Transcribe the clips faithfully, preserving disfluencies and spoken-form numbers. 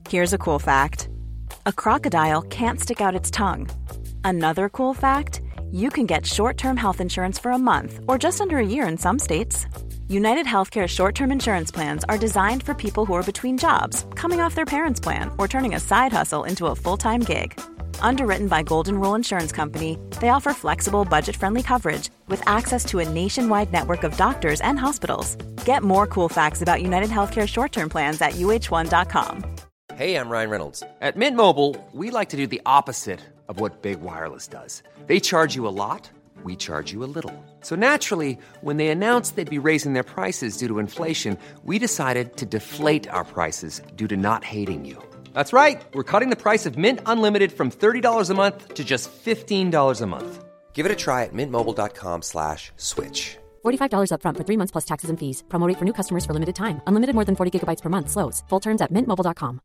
Here's a cool fact. A crocodile can't stick out its tongue. Another cool fact, you can get short-term health insurance for a month or just under a year in some states. United Healthcare short-term insurance plans are designed for people who are between jobs, coming off their parents' plan, or turning a side hustle into a full-time gig. Underwritten by Golden Rule Insurance Company, they offer flexible, budget-friendly coverage with access to a nationwide network of doctors and hospitals. Get more cool facts about United Healthcare short-term plans at U H one dot com. Hey, I'm Ryan Reynolds. At Mint Mobile, we like to do the opposite of what Big Wireless does. They charge you a lot, we charge you a little. So naturally, when they announced they'd be raising their prices due to inflation, we decided to deflate our prices due to not hating you. That's right. We're cutting the price of Mint Unlimited from thirty dollars a month to just fifteen dollars a month. Give it a try at mintmobile.com slash switch. forty-five dollars up front for three months plus taxes and fees. Promo rate for new customers for limited time. Unlimited more than forty gigabytes per month. Slows full terms at mint mobile dot com.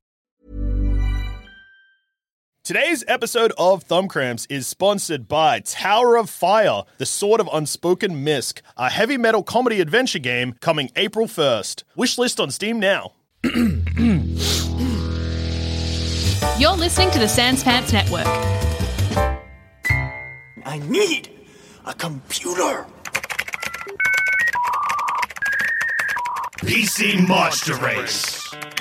Today's episode of Thumb Cramps is sponsored by Tower of Fire, the Sword of Unspoken Misk, a heavy metal comedy adventure game coming April first. Wishlist on Steam now. You're listening to the Sans Pants Network. I need a computer. P C Monster Race.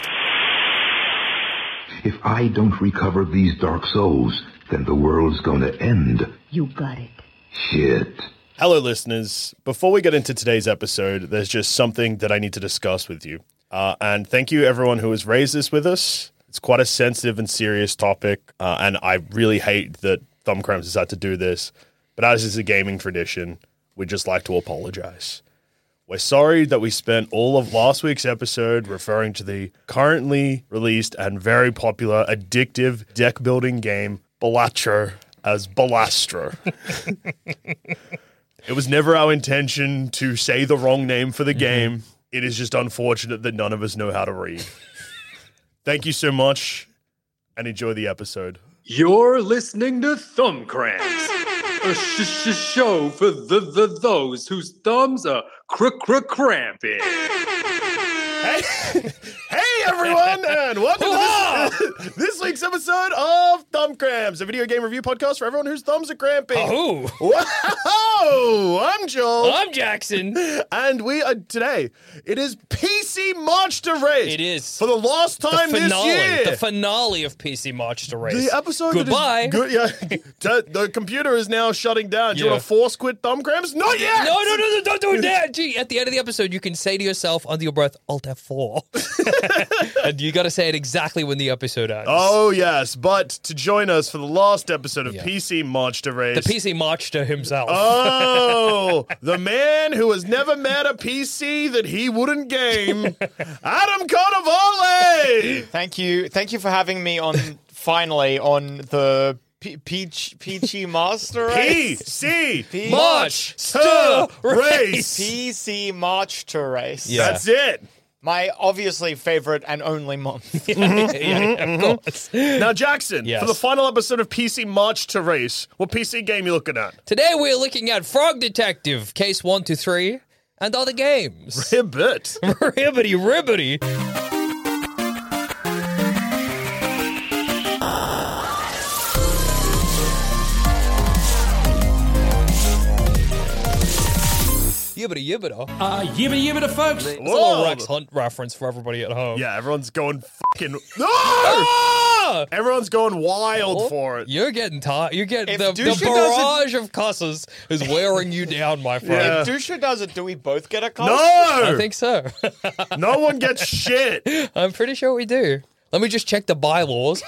If I don't recover these dark souls, then the world's gonna end. You got it. Shit. Hello, listeners. Before we get into today's episode, there's just something that I need to discuss with you. Uh, and thank you, everyone who has raised this with us. It's quite a sensitive and serious topic, uh, and I really hate that Thumb Cramps has had to do this. But as is a gaming tradition, we'd just like to apologize. We're sorry that we spent all of last week's episode referring to the currently released and very popular addictive deck-building game, Balatro, as Balastro. It was never our intention to say the wrong name for the game. Mm-hmm. It is just unfortunate that none of us know how to read. Thank you so much, and enjoy the episode. You're listening to Thumb Cramps, a sh- sh- show for the, the those whose thumbs are cr cr cramping. Hey, hey everyone, and welcome to this, this week's episode of Thumb Cramps, a video game review podcast for everyone whose thumbs are cramping. Oh, wow! I'm Joel. I'm Jackson, and we are today. It is P C March to Race. It is for the last time the finale, this year. The finale of P C March to Race. The episode. Goodbye. That is good, yeah, the computer is now shutting down. Do you yeah. want to force quit Thumb Cramps? Not yet. No, no, no, no! Don't do that. Gee, at the end of the episode, you can say to yourself under your breath, "Alt F four," and you got to say it exactly when the episode ends. Oh yes, but to join us for the last episode of yeah. P C March to Race, the P C March to himself. Oh, the man who has never met a P C that he wouldn't game, Adam Carnivale. Thank you, thank you for having me on. Finally, on the P- Peach Peachy Master Race. P C P- March to Race. P C March to Race. Yeah. That's it. My obviously favorite and only month. yeah, yeah, of course. Now, Jackson, yes. for the final episode of P C March to Race, what P C game are you looking at? Today we're looking at Frog Detective, Case one to three, and other games. Ribbit. Ribbity, ribbity. Yibbity yibbida. Uh, yibbity yibbida, folks. It's a little Rex Hunt reference for everybody at home. Yeah, everyone's going fucking... No! Ah! Everyone's going wild oh, for it. You're getting tired. You're getting... The, the barrage of cusses is wearing you down, my friend. Yeah. If Dusha does it, do we both get a cuss? No! I think so. No one gets shit. I'm pretty sure we do. Let me just check the bylaws.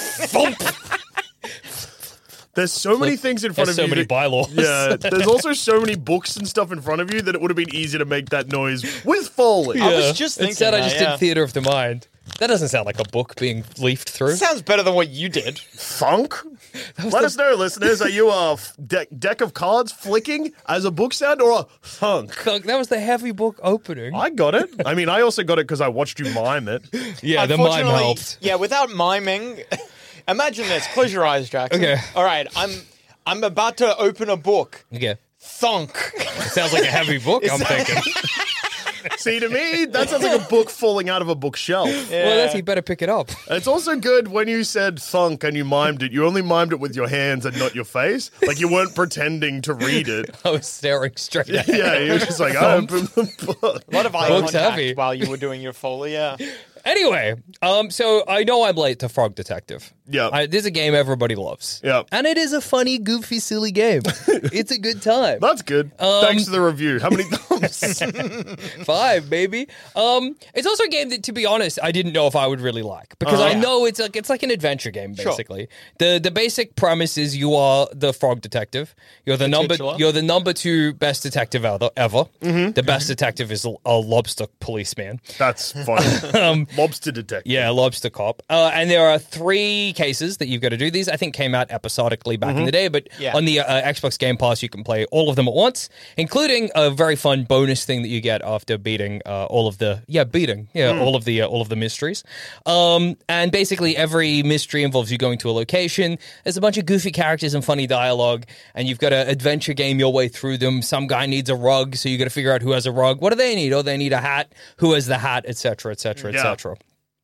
There's so many things in front there's of so you. So many that, bylaws. Yeah. There's also so many books and stuff in front of you that it would have been easy to make that noise with Foley. Yeah. I was just thinking Instead, that, I just yeah. did Theatre of the Mind. That doesn't sound like a book being leafed through. Sounds better than what you did. Thunk? Let the... us know, listeners. Are you a de- deck of cards flicking as a book sound or a thunk? Thunk. That was the heavy book opening. I got it. I mean, I also got it because I watched you mime it. Yeah, the mime helped. Yeah, without miming... Imagine this. Close your eyes, Jackson. Okay. All right, I'm... I'm about to open a book. Okay. Thunk. It sounds like a heavy book, I'm that... thinking. See, to me, that sounds like a book falling out of a bookshelf. Yeah. Well, that's you better pick it up. It's also good when you said thunk and you mimed it. You only mimed it with your hands and not your face. Like you weren't pretending to read it. I was staring straight at it. Yeah, you were just like, I opened the book. A lot of eye Book's contact heavy. while you were doing your Foley, yeah. Anyway, um, so I know I'm late to Frog Detective. Yeah. I, this is a game everybody loves. Yeah. And it is a funny, goofy, silly game. It's a good time. That's good. Um, Thanks for the review. How many thumbs? Five, maybe. Um, it's also a game that, to be honest, I didn't know if I would really like because Uh-huh. I know it's like it's like an adventure game basically. The the basic premise is you are the Frog Detective. You're the, The number titular. you're the number two best detective ever. ever. Mm-hmm. The best detective is a, a lobster policeman. That's funny. Um, Lobster detective. Yeah, lobster cop. Uh, and there are three cases that you've got to do. These, I think, came out episodically back in the day, but Yeah. on the uh, Xbox Game Pass, you can play all of them at once, including a very fun bonus thing that you get after beating uh, all of the yeah beating yeah all of the uh, all of the mysteries. Um, and basically, every mystery involves you going to a location. There's a bunch of goofy characters and funny dialogue, and you've got to adventure game your way through them. Some guy needs a rug, so you got to figure out who has a rug. What do they need? Oh, they need a hat. Who has the hat? Etc. Etc. Yeah. Etc.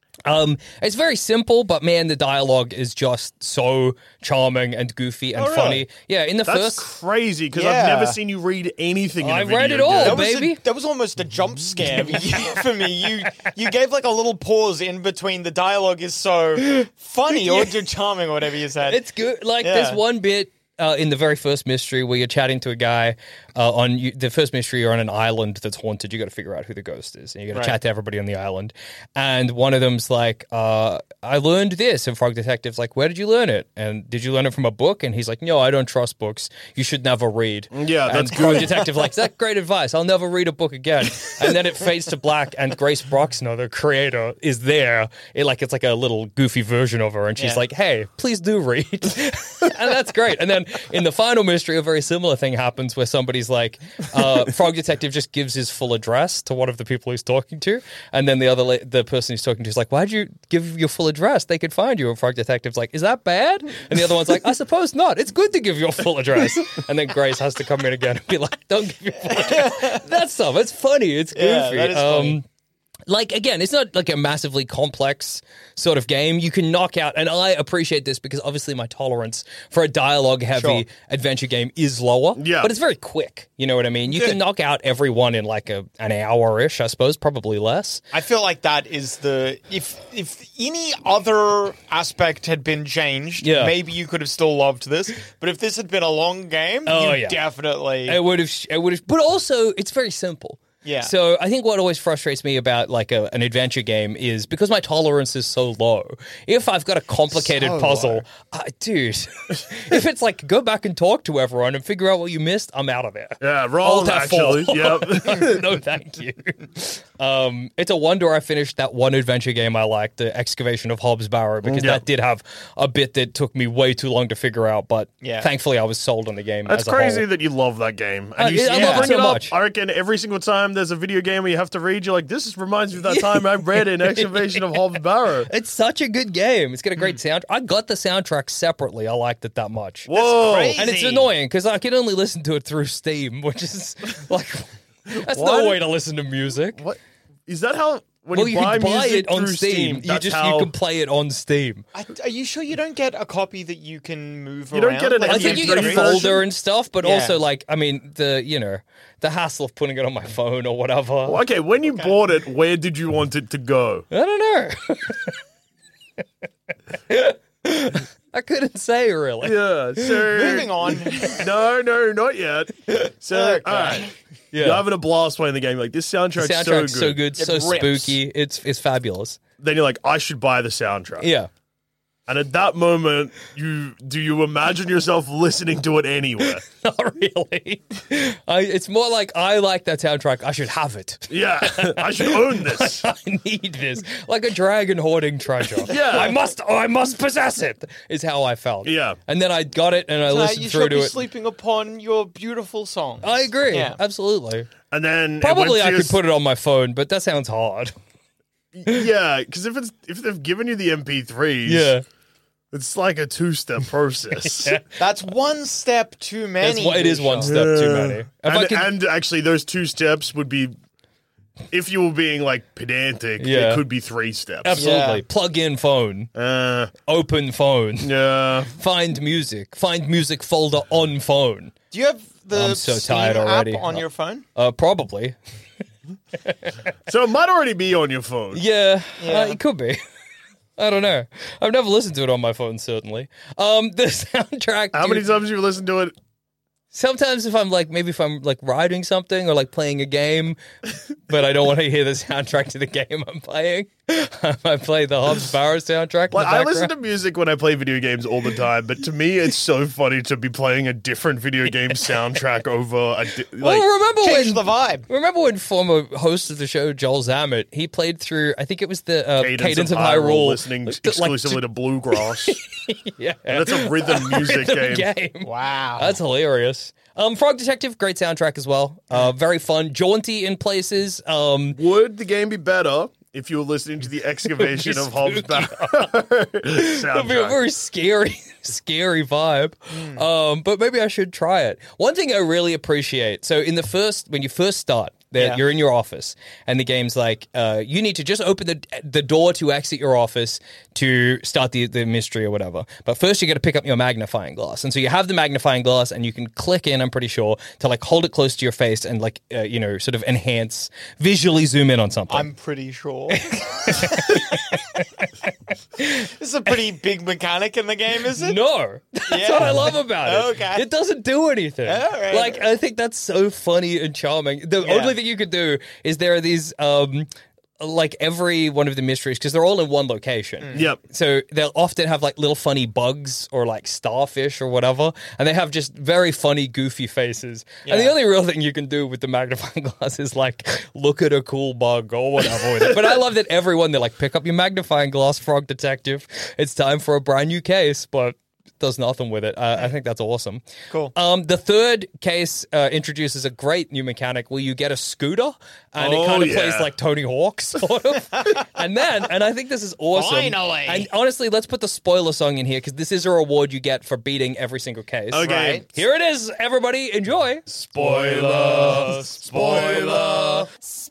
Um, it's very simple, but man, the dialogue is just so charming and goofy and Oh, really? funny. Yeah, in the That's first, crazy because Yeah. I've never seen you read anything in I a video read it game. all. That was, baby. a, that was almost a jump scare for me. You you gave like a little pause in between. The dialogue is so funny or charming or whatever you said. it's good. Like Yeah. there's one bit. Uh, in the very first mystery, where you're chatting to a guy uh, on you, the first mystery, you're on an island that's haunted. You got to figure out who the ghost is, and you got to Right. chat to everybody on the island. And one of them's like, uh, "I learned this," and Frog Detective's like, "Where did you learn it? And did you learn it from a book?" And he's like, "No, I don't trust books. You should never read." Yeah, and that's Frog good. Detective like, "That's great advice. I'll never read a book again." And then it fades to black, and Grace Broxner, the creator, is there. It like it's like a little goofy version of her, and she's Yeah. like, "Hey, please do read," and that's great. And then in the final mystery, a very similar thing happens where somebody's like, uh, Frog Detective just gives his full address to one of the people he's talking to, and then the other la- the person he's talking to is like, "Why'd you give your full address? They could find you." And Frog Detective's like, "Is that bad?" And the other one's like, "I suppose not. It's good to give your full address." And then Grace has to come in again and be like, "Don't give your full address." That stuff. It's funny. It's goofy. Yeah, that is funny. Um, like, again, it's not like a massively complex sort of game. You can knock out, and I appreciate this because obviously my tolerance for a dialogue-heavy Sure. adventure game is lower. Yeah. But it's very quick. You know what I mean? You can knock out every one in like a an hour-ish, I suppose, probably less. I feel like that is the if if any other aspect had been changed, Yeah. maybe you could have still loved this. But if this had been a long game, Oh, you yeah. definitely It would have, it would have, but also it's very simple. Yeah. So I think what always frustrates me about like a, an adventure game is because my tolerance is so low. If I've got a complicated So puzzle, low. uh, dude, if it's like go back and talk to everyone and figure out what you missed, I'm out of there. Yeah, wrong, Alt F four. actually. Yep. No, thank you. Um, it's a wonder I finished that one adventure game I liked, the Excavation of Hobbs Barrow, because Yeah. that did have a bit that took me way too long to figure out. But Yeah. thankfully, I was sold on the game. That's as a crazy whole. that you love that game. Uh, And you, yeah, I you love it bring so it up. much. I reckon every single time there's a video game where you have to read, you're like, this reminds me of that time I read in Excavation of Hobbs Barrow. It's such a good game. It's got a great sound. I got the soundtrack separately. I liked it that much. Whoa. crazy. And it's annoying because I can only listen to it through Steam, which is like that's What? no way to listen to music. What? Is that how, when well, you, you buy can buy music it on through Steam. You that's just how, you can play it on Steam. I, are you sure you don't get a copy that you can move You around? don't get an Like, I M P think you get a three folder version? and stuff, but Yeah. also like I mean the you know the hassle of putting it on my phone or whatever. Well, okay, when you bought it, where did you want it to go? I don't know. I couldn't say really. Yeah, so... Moving on. No, no, not yet. So, Okay. all right. Yeah. You're having a blast playing the game. Like, this soundtrack's, The soundtrack's so so good. good, so It rips. spooky. It's it's fabulous. Then you're like, I should buy the soundtrack. Yeah. And at that moment, you do you imagine yourself listening to it anywhere? Not really. I, it's more like I like that soundtrack. I should have it. Yeah, I should own this. I need this, like a dragon hoarding treasure. Yeah. I must. Oh, I must possess it. Is how I felt. Yeah. and then I got it and I Tonight listened you through should to be it. sleeping upon your beautiful song. I agree. Yeah. Absolutely. And then it Probably went to I your could put it on my phone, but that sounds hard. Yeah, because if it's if they've given you the M P threes, Yeah. it's like a two step process. Yeah. That's one step too many. That's what, it is one Vishal. step too many. If I And, could, and actually, those two steps would be if you were being like pedantic, Yeah. it could be three steps. Absolutely. Yeah. Plug in phone. Uh, Open phone. yeah. Find music. Find music folder on phone. Do you have the I'm so Steam tired already. app on your phone? Uh, probably. So it might already be on your phone. Yeah, Yeah. Uh, it could be. I don't know. I've never listened to it on my phone, certainly. Um, the soundtrack. How many dude, times have you listened to it? Sometimes if I'm like, maybe if I'm like writing something or like playing a game, but I don't want to hear the soundtrack to the game I'm playing, I play the Hobbs Barrow soundtrack. in Like, the I listen to background. music when I play video games all the time, but to me, it's so funny to be playing a different video game soundtrack over a. Di- like, well, remember Change when the vibe. Remember when former host of the show Joel Zammett, he played through, I think it was the uh, Cadence, Cadence, of of Hyrule, Hyrule, listening like, the- exclusively like, to bluegrass. yeah, And that's a rhythm music rhythm game. game. Wow. That's hilarious. Um, Frog Detective, great soundtrack as well. Uh, very fun, jaunty in places. Um, Would the game be better if you were listening to the excavation of Hobbs Barrow It'd be a soundtrack? very scary, scary vibe. Um, but maybe I should try it. One thing I really appreciate. So in the first, when you first start, the, Yeah. you're in your office, and the game's like, uh, you need to just open the the door to exit your office to start the the mystery or whatever. But first, you got to pick up your magnifying glass, and so you have the magnifying glass, and you can click in. I'm pretty sure to like hold it close to your face and like uh, you know sort of enhance, visually zoom in on something. I'm pretty sure. This is a pretty big mechanic in the game, is it? No, that's Yeah. what I love about it. Okay. It doesn't do anything. All right. Like I think that's so funny and charming. The Yeah. only thing you could do is there are these um like every one of the mysteries because they're all in one location. Yep. So they'll often have like little funny bugs or like starfish or whatever, and they have just very funny, goofy faces. And the Yeah. only real thing you can do with the magnifying glass is like look at a cool bug or whatever with it. But I love that everyone they're like pick up your magnifying glass, Frog Detective. It's time for a brand new case, but does nothing with it. Uh, I think that's awesome. Cool. Um, the third case uh, introduces a great new mechanic where you get a scooter and Oh, it kind of yeah. plays like Tony Hawk, sort of. And then, and I think this is awesome. Finally. And honestly, let's put the spoiler song in here because this is a reward you get for beating every single case. Okay. Right. Here it is, everybody. Enjoy. Spoiler, spoiler.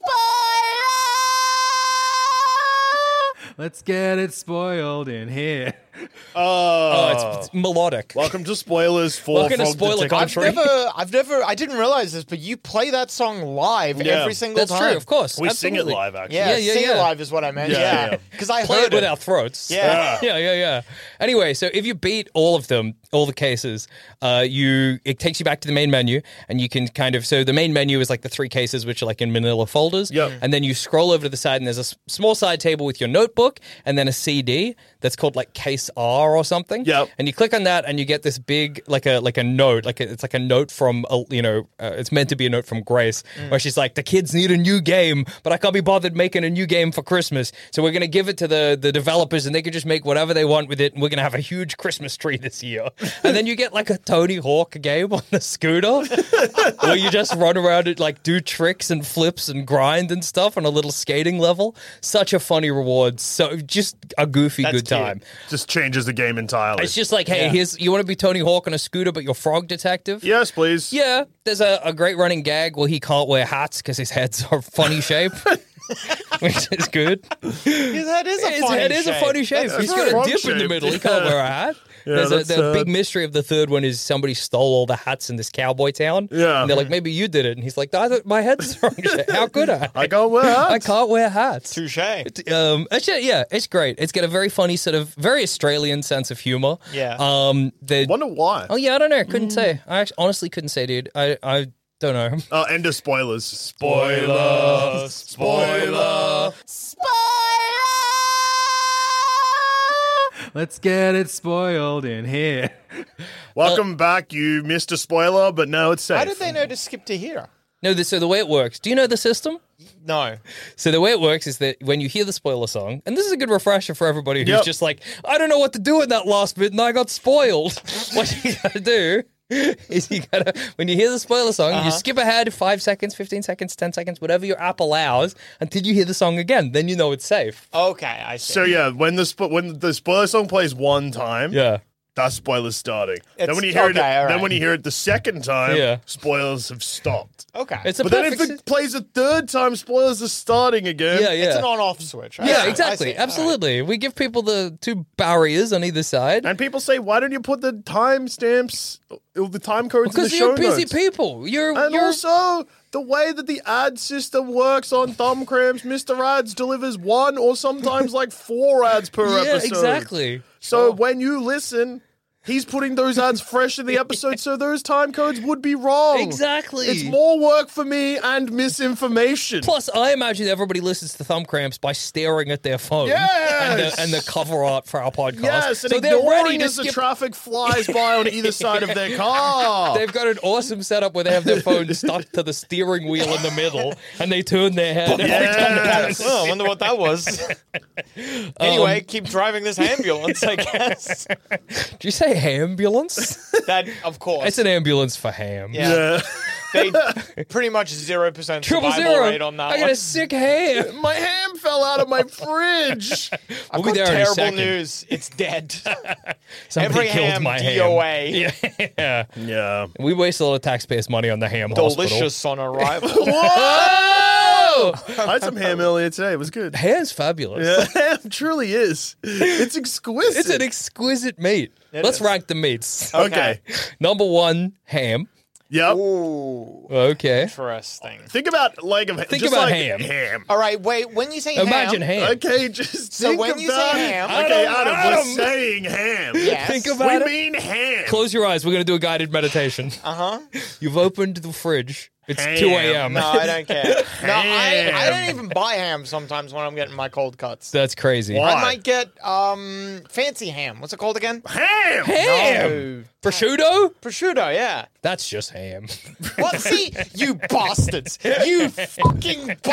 Let's get it spoiled in here. Oh, it's, it's melodic. Welcome to spoilers for Welcome to Frog spoiler Detective. I've country. never, I've never, I didn't realize this, but you play that song live Yeah. every single That's time. true, of course. We Absolutely. sing it live, actually. Yeah, Yeah, yeah, sing it yeah. live is what I meant. Yeah, Yeah, yeah. because I Play heard it with our throats. Yeah. yeah, yeah, yeah. Anyway, so if you beat all of them, all the cases, uh, you it takes you back to the main menu, and you can kind of so the main menu is like the three cases which are like in manila folders. Yep. And then you scroll over to the side, and there's a s- small side table with your notebook, and then a C D that's called like Case R or something. Yep. And you click on that, and you get this big like a like a note, like a, it's like a note from a, you know uh, it's meant to be a note from Grace, where she's like, the kids need a new game, but I can't be bothered making a new game for Christmas, so we're gonna give it to the the developers, and they can just make whatever they want with it, and we're gonna have a huge Christmas tree this year. And then you get like a Tony Hawk game on the scooter, where you just run around and like do tricks and flips and grind and stuff on a little skating level. Such a funny reward, so just a goofy That's good cute. time. Just changes the game entirely. It's just like, hey, Yeah. here's you want to be Tony Hawk on a scooter, but you're Frog Detective. Yes, please. Yeah, there's a, a great running gag where he can't wear hats because his head's a funny shape, which is good. His head is a His funny head is a shape. funny shape. That's He's right. got a dip Frog in the shape. middle. He can't Yeah. wear a hat. Yeah, There's a, that's the big sad. mystery of the third one is somebody stole all the hats in this cowboy town. Yeah. And they're like, maybe you did it. And he's like, I thought my head's wrong shape. How could I? I can't wear hats. I can't wear hats. Touche. Um, actually, yeah, it's great. It's got a very funny sort of very Australian sense of humor. Yeah. Um, the Wonder why. oh yeah, I don't know. Couldn't say. I actually, honestly couldn't say, dude. I I don't know. Oh, end of spoilers. Spoiler, spoiler. Let's get it spoiled in here. Welcome back, you missed a spoiler, but now it's safe. How did they know to skip to here? No, the, so the way it works. Do you know the system? No. So the way it works is that when you hear the spoiler song, and this is a good refresher for everybody who's Yep. just like, I don't know what to do in that last bit, and I got spoiled. What you gotta do is you gotta, when you hear the spoiler song, Uh-huh. you skip ahead five seconds, fifteen seconds, ten seconds, whatever your app allows, until you hear the song again. Then you know it's safe. Okay, I see. So yeah, when the spo- when the spoiler song plays one time, Yeah. that's spoilers starting. It's- then when you hear okay, it, all then right. when you hear it the second time, Yeah. spoilers have stopped. Okay. It's a But then if perfect. it plays a third time, spoilers are starting again. yeah, yeah. It's an on-off switch. I yeah, see, I exactly. see. Absolutely. We give people the two barriers on either side. And people say, why don't you put the timestamps or the time codes in the Because show you're busy notes? people. You're And you're also, the way that the ad system works on Thumb Cramps, Mister Ads delivers one or sometimes like four ads per yeah, episode. exactly. So when you listen, he's putting those ads fresh in the episode, so those time codes would be wrong. Exactly. It's more work for me and misinformation. Plus, I imagine everybody listens to Thumb Cramps by staring at their phone. Yes! And the, and the cover art for our podcast. Yes, and so they're ready ignoring to as the skip. traffic flies by on either side of their car. They've got an awesome setup where they have their phone stuck to the steering wheel in the middle, and they turn their head. Yes. Oh, I wonder what that was. anyway, keep driving this ambulance, I guess. Did you say ambulance? That, of course. It's an ambulance for ham. Yeah. They pretty much zero percent Triple survival zero. rate on that I got one. a sick ham. My ham fell out of my fridge. I've We'll be got there in a terrible second. news. It's dead. Somebody Every killed ham, my D O A. ham. Yeah. Yeah. We waste a lot of taxpayers' money on the ham hospital. Delicious on arrival. Whoa! I had some ham earlier today. It was good. Ham's fabulous. Yeah, ham truly is. It's exquisite. It's an exquisite meat. Let's rank the meats. Okay. Number one, ham. Yep. Ooh, Okay. interesting. Think about like of Think just about like ham. Ham. All right, wait. When you say Imagine ham, ham. Okay, just So think when you say about ham- Okay, Adam, Adam, Adam. we're saying ham. Yes. Think about we it. mean ham. Close your eyes. We're going to do a guided meditation. Uh huh. You've opened the fridge. It's Ham. two a.m. No, I don't care. No, I, I Ham. don't even buy ham sometimes when I'm getting my cold cuts. That's crazy. Why? I might get um fancy ham. What's it called again? Ham. Ham. No. Prosciutto? Prosciutto, yeah. That's just ham. What? See, you bastards. You fucking bastards.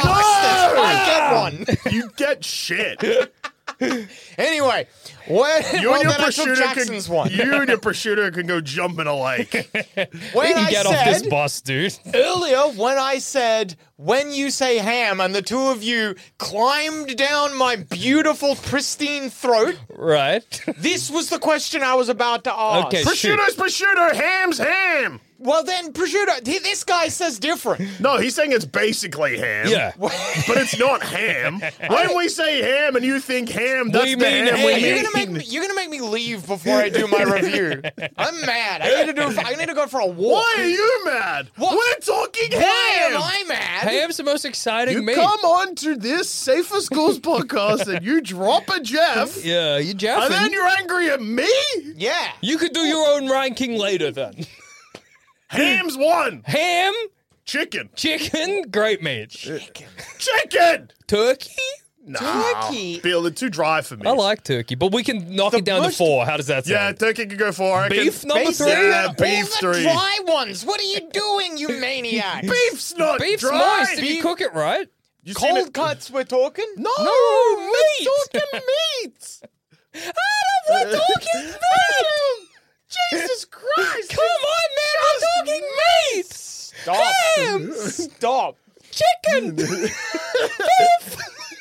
I get one. You get shit. Anyway, when, You well, and your then I took prosciutto Jackson's can, one. You and your prosciutto can go jump in a lake. when You can I get said, off this bus, dude. Earlier, when I said, when you say ham, and the two of you climbed down my beautiful, pristine throat, Right. this was the question I was about to ask. Okay. Shoot. Prosciutto's prosciutto. Ham's ham. Well, then, prosciutto, th- this guy says different. No, he's saying it's basically ham. Yeah. But it's not ham. When we say ham and you think ham, that's We the mean ham ham. we Hey, you're mean. gonna make me. You're gonna make me leave before I do my review. I'm mad. I need to do. I need to go for a walk. Why are you mad? What? We're talking Why ham. am I mad? Ham's the most exciting You meat. come on to this Safer Schools podcast and you drop a Jeff, Yeah, you Jeff. and then you're angry at me? Yeah. You could do your own ranking later then. Ham's one. Ham, Chicken. chicken, great meat. Chicken. Turkey? Nah. Turkey. Bill, they're too dry for me. I like turkey, but we can knock The it down most- to four. How does that Yeah, sound? turkey can go for. I reckon. Beef number Basic- three? Yeah, All beef the three. dry ones. What are you doing, you maniac? Beef's not Beef's dry. moist if you Beef- cook it right. You seen Cold it? cuts. We're talking. No, No, we're meat. talking meat. Adam, we're talking meat. Jesus Christ! Come on, man, we're talking meat. Stop. Ham, Stop. chicken, beef,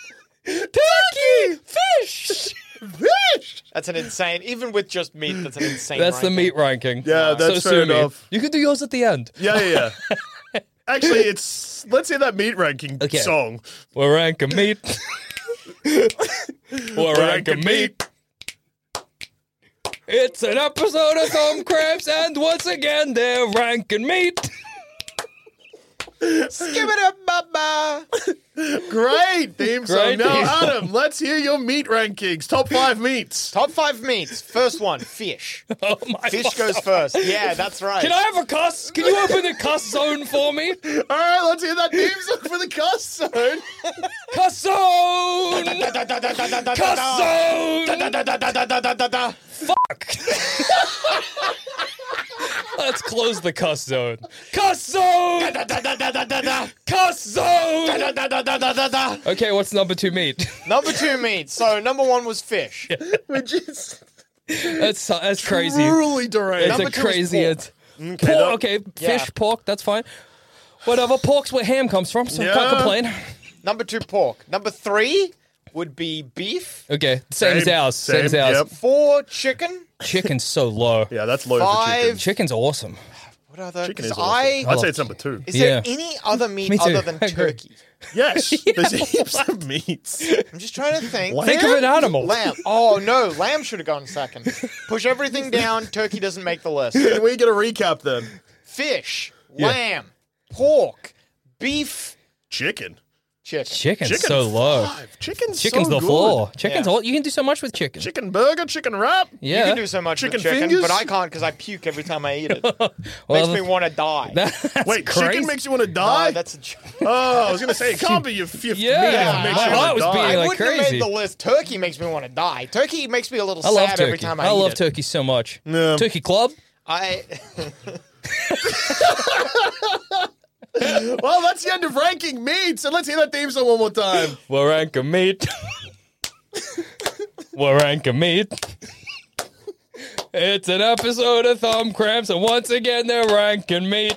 turkey, fish. Fish. That's an insane. Even with just meat, that's an insane. That's the ranking. meat ranking. Yeah, that's so fair sue me. enough. You could do yours at the end. Yeah, yeah, yeah. Actually, it's let's hear that meat ranking Okay. song. We're ranking meat. We're ranking meat. It's an episode of Thumb Cramps, and once again, they're ranking meat. Skip it up, baba. Great theme song. Great Now, theme song. Adam, let's hear your meat rankings. Top five meats. Top five meats. First one, fish. Oh my Fish God. goes first. Yeah, that's right. Can I have a cuss? Can you open the cuss zone for me? All right, let's hear that theme song for the cuss zone. Cuss zone! Cuss zone! Fuck! Let's close the cuss zone. Cuss zone! Cuss zone! Okay, what's number two meat? Number two meat. So number one was fish. Which is That's that's crazy. truly deranged. It's Number a two is crazy. pork. It's Okay, pork. that- Okay, Yeah. fish, pork. That's fine. Whatever. Pork's where ham comes from, so I can't Yeah. complain. Number two, pork. Number three would be beef. Okay, same, as Same, ours. Same, as same, ours. yep. Four, chicken. Chicken's so low. Yeah, that's low Five. for chicken. Chicken's awesome. What other? Chicken is Because awesome. I I'd say it's number two. is Yeah. there any other meat Me too. other than I agree. turkey? Yes, there's heaps of meats. I'm just trying to think. Lamb? Think of an animal. Lamb. Oh no, lamb should have gone second. Push everything down. Turkey doesn't make the list. Can we get a recap then? Fish, Yeah. lamb, pork, beef, Chicken. chicken. Chicken's Chicken so low. five. Chicken's Chicken's so the good. floor. Chicken's Yeah. all. You can do so much with chicken. Chicken burger, chicken wrap. Yeah. You can do so much Chicken with chicken, fingers? but I can't because I puke every time I eat it. Well, Makes me want to die. That's Wait, crazy. chicken makes you want to die? No, that's a joke. Oh, I was gonna say it can't be your fifth Yeah. meat that makes My you heart want was to die. beating I like wouldn't have crazy. made the list. Turkey makes me want to die. Turkey makes me a little I love sad turkey. every time I, I eat love it. turkey so much. Yeah. Turkey club. I Well, that's the end of ranking meats, and let's hear that theme song one more time. We're ranking meat. We're ranking meat. It's an episode of Thumb Cramps, and once again they're ranking meat.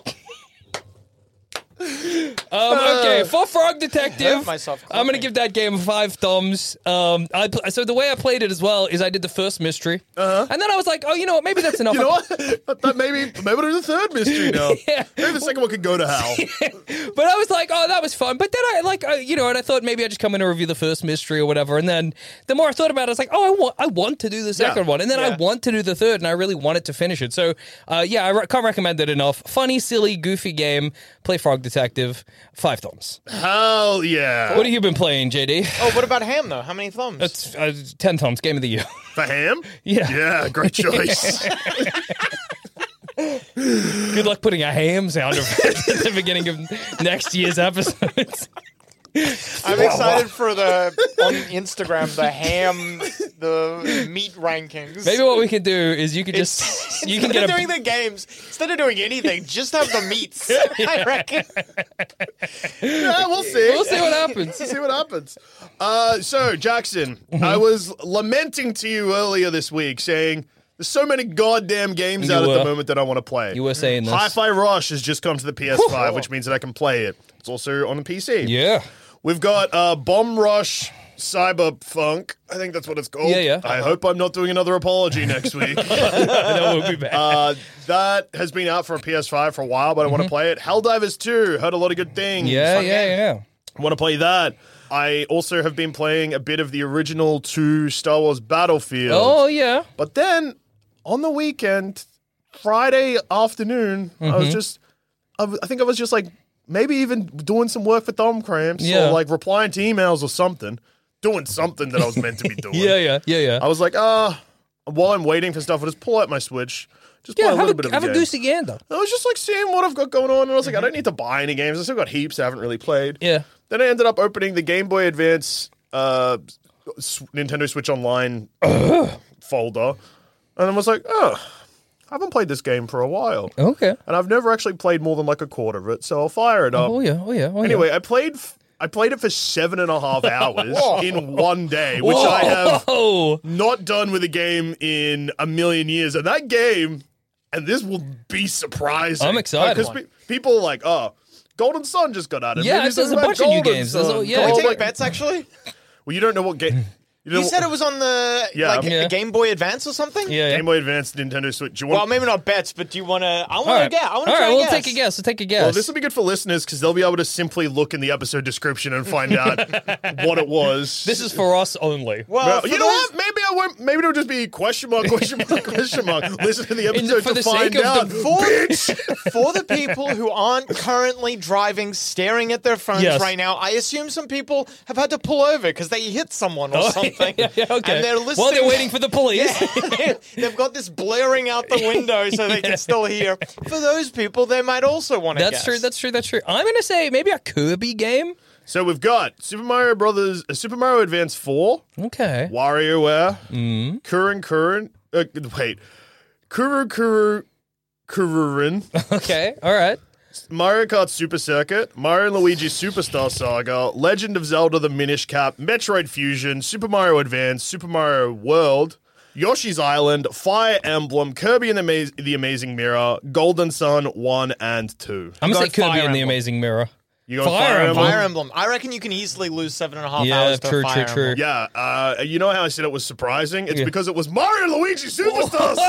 Um, okay, for Frog Detective, hurt myself I'm going to clapping. give that game five thumbs. Um, I pl- so the way I played it as well is I did the first mystery, uh-huh. and then I was like, oh, you know what? Maybe that's enough. You know what? But that maybe maybe there's a third mystery now. Yeah. Maybe the second one could go to hell. But I was like, oh, that was fun. But then I like, I, you know, and I thought maybe I'd just come in and review the first mystery or whatever. And then the more I thought about it, I was like, oh, I want, I want to do the second Yeah. one, and then I Yeah. want to do the third, and I really wanted to finish it. So, uh, yeah, I re- can't recommend it enough. Funny, silly, goofy game. Play Frog Detective. Five thumbs. Hell yeah. What have you been playing, J D? oh, what about ham though? How many thumbs? It's uh, ten thumbs. Game of the year. For ham? Yeah. Yeah, great choice. Good luck putting a ham sound effect at the beginning of next year's episodes. I'm excited for the on Instagram the ham the meat rankings. Maybe what we can do is you could just It's- you can instead get of a doing the games, instead of doing anything, just have the meats. I reckon. Yeah, we'll see. We'll see what happens. We'll see what happens. Uh, so, Jackson, Mm-hmm. I was lamenting to you earlier this week saying there's so many goddamn games You out at were. the moment that I want to play. You were saying this. Hi-Fi Rush has just come to the P S five, which means that I can play it. It's also on the P C. Yeah. We've got uh, Bomb Rush Cyberpunk. I think that's what it's called. Yeah, yeah. I hope I'm not doing another apology next week. That would be bad. Uh, that has been out for a P S five for a while, but I want to play it. Helldivers two, heard a lot of good things. Mm-hmm. yeah, Fun yeah, game. yeah. I want to play that. I also have been playing a bit of the original two Star Wars Battlefield. Oh, yeah. But then on the weekend, Friday afternoon, I Mm-hmm. was just, I, w- I think I was just like, maybe even doing some work for Thumb Cramps Yeah. or like replying to emails or something, doing something that I was meant to be doing. Yeah, yeah, yeah, yeah. I was like, ah, while I'm waiting for stuff, I'll just pull out my Switch, just play yeah, a have little a, bit of have a a game. goosey gander. I was just like seeing what I've got going on, and I was like, I don't need to buy any games. I still got heaps I haven't really played. Yeah. Then I ended up opening the Game Boy Advance uh, S- Nintendo Switch Online folder, and I was like, oh, I haven't played this game for a while. Okay. And I've never actually played more than like a quarter of it, so I'll fire it up. Oh, yeah, oh, yeah. Oh, Anyway, I played f- I played it for seven and a half hours in one day, which I have Oh, not done with a game in a million years. And that game, and this will be surprising. I'm excited. Because pe- people are like, oh, Golden Sun just got out. Yeah, there's a bunch of new games. There's a- yeah. Can we Well, take like, bets actually? well, you don't know what game. You, know You said it was on the Yeah. like Yeah. Game Boy Advance or something? yeah, yeah. Game Boy Advance, Nintendo Switch. Do you want? Well, maybe not bets, but do you want to? I want All to right, guess. I want to All try right, and we'll guess. take a guess. We'll take a guess. Well, this will be good for listeners because they'll be able to simply look in the episode description and find out what it was. This is for us only. Well, Well, for you know those- what? Maybe I won't. Maybe it'll just be question mark, question mark, question mark. Listen to the In- episode for to the find sake of out. the- For, Bitch. for the people who aren't currently driving, staring at their phones Yes. right now, I assume some people have had to pull over because they hit someone or Oh, something. yeah, yeah, okay. And they're listening. While they're waiting for the police. Yeah. They've got this blaring out the window so they can still hear. For those people, they might also want to That's guess. true. That's true. That's true. I'm gonna say maybe a Kirby game. So we've got Super Mario Brothers, uh, Super Mario Advance four, Okay. WarioWare, mm. Kurin Kurin, uh, wait, Kuru Kuru Kururin, Okay. All right. Mario Kart Super Circuit, Mario and Luigi Superstar Saga, Legend of Zelda The Minish Cap, Metroid Fusion, Super Mario Advance, Super Mario World, Yoshi's Island, Fire Emblem, Kirby and the, Ama- the Amazing Mirror, Golden Sun one and two. I'm gonna say going Kirby Fire and the Emblem. Amazing Mirror. You go Fire Fire Emblem. Emblem. Fire Emblem. I reckon you can easily lose seven and a half Yeah, hours to true, a Fire true, true. Emblem. Yeah, uh, you know how I said it was surprising? It's Yeah. because it was Mario and Luigi Superstar Saga.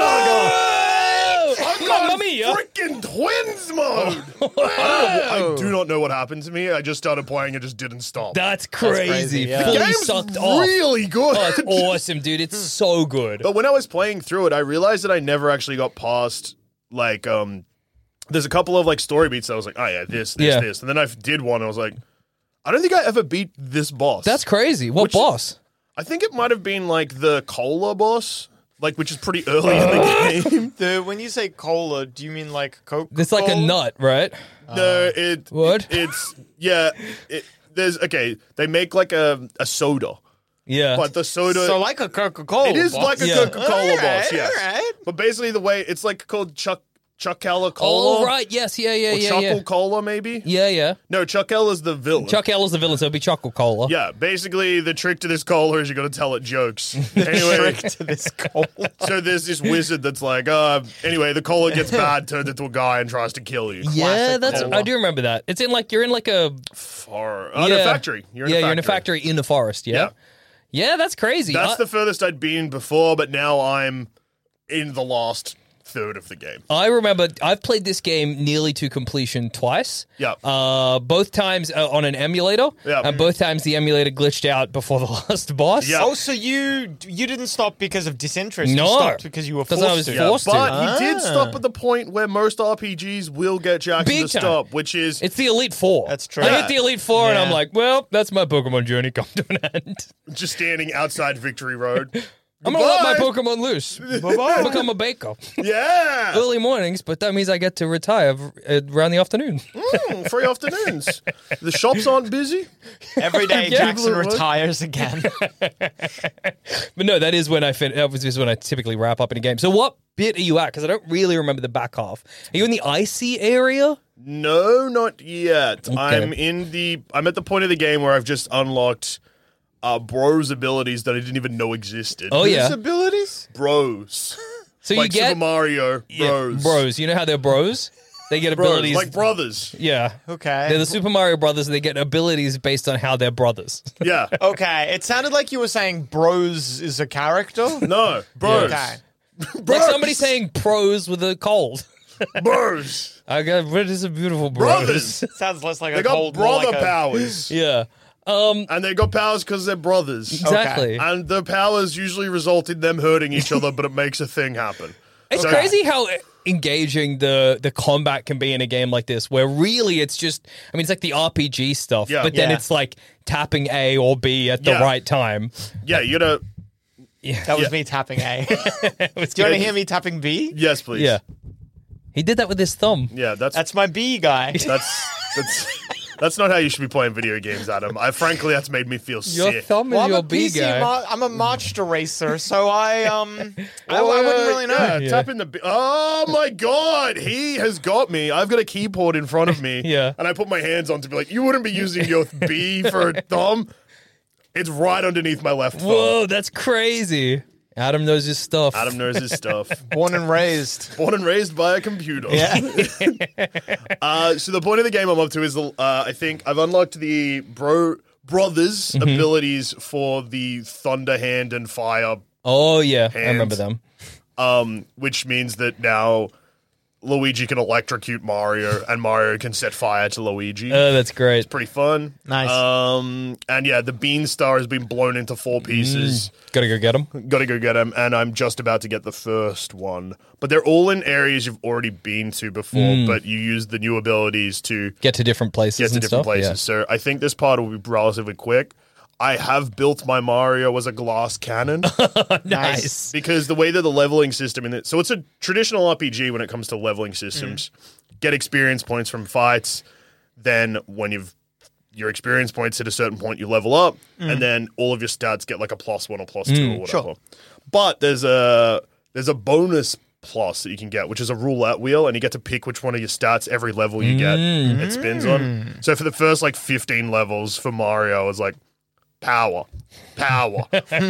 Oh, I'm Mamma on mia. freaking twins mode. I, don't know, I do not know what happened to me. I just started playing and just didn't stop. That's crazy. crazy, yeah. Fully Game's sucked off. really good. Oh, it's awesome, dude. It's so good. But when I was playing through it, I realized that I never actually got past like um. There's a couple of like story beats that I was like, oh yeah, this, this, Yeah. this, and then I did one. And I was like, I don't think I ever beat this boss. That's crazy. What Which- boss? I think it might have been like the cola boss, like which is pretty early in the game. The, when you say cola, do you mean like Coke? It's like a nut, right? No, it What? It's yeah. It, there's okay. They make like a a soda, Yeah. but the soda. So like a Coca-Cola. it is boss. like a Yeah. Coca Cola All boss, right, yes. all right. But basically, the way it's like called Chuck Chuckella Cola. Oh, right. Yes. Yeah, yeah, Or yeah, Chuckle yeah. Cola, maybe. Yeah, yeah. No, Chuckella's the villain. Chuck L is the villain, so it'd be Choco Cola. Yeah, basically the trick to this cola is you got to tell it jokes. Anyway, Trick to this cola. so there's this wizard that's like, uh, anyway, the cola gets bad, turns into a guy and tries to kill you. Yeah, Classic that's. cola. I do remember that. It's in like you're in like a Or, oh, no, yeah. factory. You're in yeah, a factory. you're in a factory in the forest. Yeah, Yeah. yeah, that's crazy. That's I, the furthest I'd been before, but now I'm in the last third of the game. I remember I've played this game nearly to completion twice. Yeah. Uh, both times uh, on an emulator. Yeah. And both times the emulator glitched out before the last boss. Yeah. Oh, so you you didn't stop because of disinterest? No. You stopped because you were 'Cause forced I was to. Yeah, forced to. but he did Ah. stop at the point where most R P Gs will get Jackson Big to time. stop, which is It's the Elite Four. That's true. I Yeah. hit the Elite Four and Yeah. I'm like, well, that's my Pokemon journey come to an end. just standing outside Victory Road. I'm gonna let my Goodbye. Pokemon loose. Bye-bye. Become a baker. Yeah. Early mornings, but that means I get to retire uh, around the afternoon. Mm, free afternoons. The shops aren't busy. Every day Yeah. Jackson retires again. But no, that is when I fin- that was just when I typically wrap up in a game. So what bit are you at? Because I don't really remember the back half. Are you in the icy area? No, not yet. I'm in the. I'm at the point of the game where I've just unlocked uh, Bros abilities that I didn't even know existed. Oh yeah. abilities? Bros. So you like get Super Mario yeah, Bros. bros. You know how they're bros? They get Bros, abilities like brothers. Yeah. Okay. They're the Super Mario brothers and they get abilities based on how they're brothers. Yeah. Okay, it sounded like you were saying Bros is a character. No, bros. Okay. Like somebody saying pros with a cold. Bros. I got rid of some beautiful bros. Brothers. Sounds less like They a got cold, more brother like a- powers. Yeah. Um And they got powers because they're brothers. exactly. And the powers usually result in them hurting each other, but it makes a thing happen. It's So- crazy how engaging the the combat can be in a game like this, where really it's just, I mean, it's like the R P G stuff, Yeah. but then Yeah. it's like tapping A or B at the Yeah. right time. Yeah, you gotta. Yeah, That was Yeah. me tapping A. it was Do you want to good. hear me tapping B? Yes, please. Yeah, he did that with his thumb. Yeah, that's That's my B guy. that's that's that's not how you should be playing video games, Adam. I frankly, that's made me feel Your sick. thumb is Well, I'm your a B P C. guy. Mar- I'm a marched racer, so I um, I, I Uh, wouldn't really know. Yeah, Yeah. tap in the. B- oh my god, he has got me. I've got a keyboard in front of me. Yeah. and I put my hands on to be like, you wouldn't be using your B for a thumb. It's right underneath my left thumb. Whoa, that's crazy. Adam knows his stuff. Adam knows his stuff. Born and raised. Born and raised by a computer. Yeah. Uh, so the point of the game I'm up to is, uh, I think I've unlocked the bro brothers' Mm-hmm. abilities for the Thunder Hand and Fire, Oh yeah, I Hands. remember them. um, which means that now Luigi can electrocute Mario, and Mario can set fire to Luigi. Oh, that's great. Pretty fun. Nice. Um, and yeah, the Bean Star has been blown into four pieces. Gotta go get him. Got to go get them, and I'm just about to get the first one. But they're all in areas you've already been to before, but you use the new abilities to Get to different places. get to and different stuff. places. Yeah. So I think this part will be relatively quick. I have built my Mario as a glass cannon Nice. because the way that the leveling system in it, so it's a traditional R P G when it comes to leveling systems. Get experience points from fights. Then when you've your experience points at a certain point, you level up, and then all of your stats get like a plus one or plus two or whatever. But there's a there's a bonus plus that you can get, which is a roulette wheel, and you get to pick which one of your stats every level you get it spins on. So for the first like fifteen levels for Mario, it's like power, power,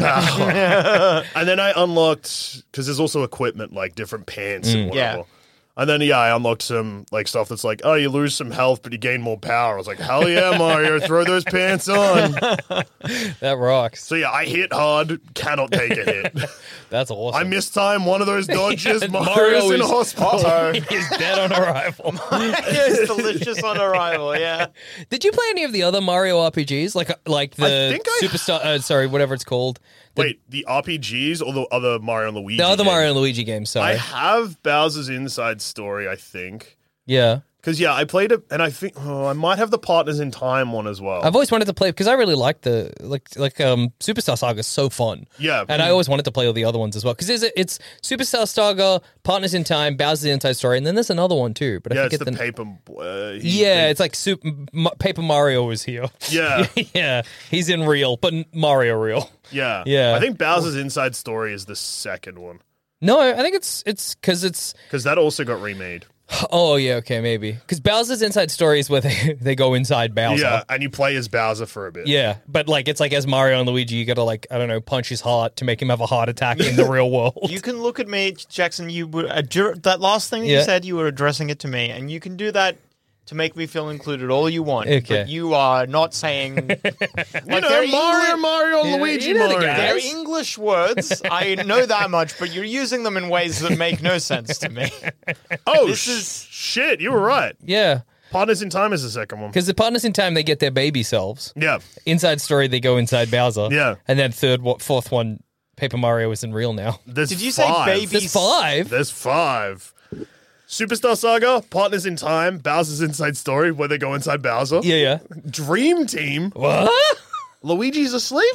power. And then I unlocked, because there's also equipment like different pants and whatever. Yeah. And then, yeah, I unlocked some like stuff that's like, oh, you lose some health, but you gain more power. I was like, hell yeah, Mario, throw those pants on. That rocks. So, yeah, I hit hard, cannot take a hit. That's awesome. I missed time one of those dodges. Yeah, Mario's Mario in is- hospital. He's dead on arrival. It's delicious on arrival, yeah. Did you play any of the other Mario R P Gs? Like like the I think I- Superstar, uh, sorry, whatever it's called. The, Wait, the R P Gs or the other Mario and Luigi? the other games? Mario and Luigi games, sorry. I have Bowser's Inside Story, I think. yeah. Because, yeah, I played it, and I think, oh, I might have the Partners in Time one as well. I've always wanted to play because I really like the like like um Superstar Saga is so fun. Yeah. and I always wanted to play all the other ones as well because it's, it's Superstar Saga, Partners in Time, Bowser's Inside Story, and then there's another one too. But I yeah, it's forget the the paper. Uh, he- yeah, they- it's like Super Ma- Paper Mario is here. Yeah. yeah, he's in real, but Mario real. yeah. Yeah. I think Bowser's Inside Story is the second one. No, I think it's it's because it's Because that also got remade. oh yeah, okay, maybe because Bowser's Inside Story is where they, they go inside Bowser. Yeah, and you play as Bowser for a bit. Yeah, but like it's like as Mario and Luigi, you gotta like I don't know punch his heart to make him have a heart attack in the real world. You can look at me, Jackson. You were adjur- that last thing that Yeah. you said. You were addressing it to me, and you can do that to make me feel included all you want. Okay. But you are not saying. You like, know, they're Mario, Engli- Mario, Yeah, Luigi, you know the Mario. guy. They're English words. I know that much, but you're using them in ways that make no sense to me. Oh, This sh- is- shit, you were right. yeah, Partners in Time is the second one. because the Partners in Time they get their baby selves. Yeah. Inside Story they go inside Bowser. Yeah. and then third, what fourth one, Paper Mario isn't real now. There's Did you say five. baby- There's five. There's five. Superstar Saga, Partners in Time, Bowser's Inside Story, where they go inside Bowser. Yeah, yeah. Dream Team, What? Luigi's asleep.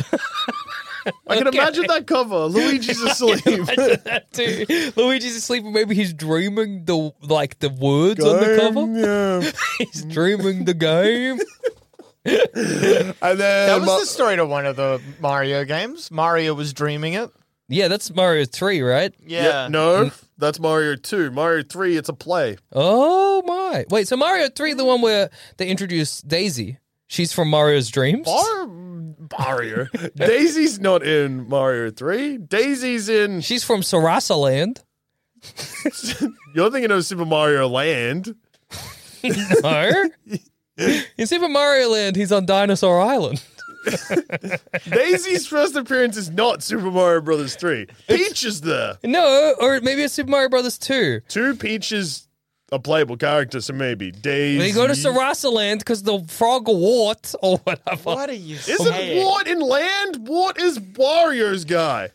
I can Okay. imagine that cover. Luigi's asleep. Imagine that too. Luigi's asleep, and maybe he's dreaming the like the words on the cover. Yeah. He's dreaming the game. And then That was Ma- the story to one of the Mario games. Mario was dreaming it. Yeah, that's Mario three, right? Yeah. Yeah, no, that's Mario two. Mario three, it's a play. Oh my! Wait, so Mario three, the one where they introduced Daisy. She's from Mario's dreams. Mar- Mario. Daisy's not in Mario three. Daisy's in. She's from Sarasa Land. You're thinking of Super Mario Land. No. In Super Mario Land, he's on Dinosaur Island. Daisy's first appearance is not Super Mario Brothers three. Peach is there. No, or maybe it's Super Mario Brothers two. Two Peaches, a playable character, so maybe Daisy. They go to Sarasa Land because the frog Wart or whatever. What are you Isn't saying? Wart in land? Wart is Wario's guy.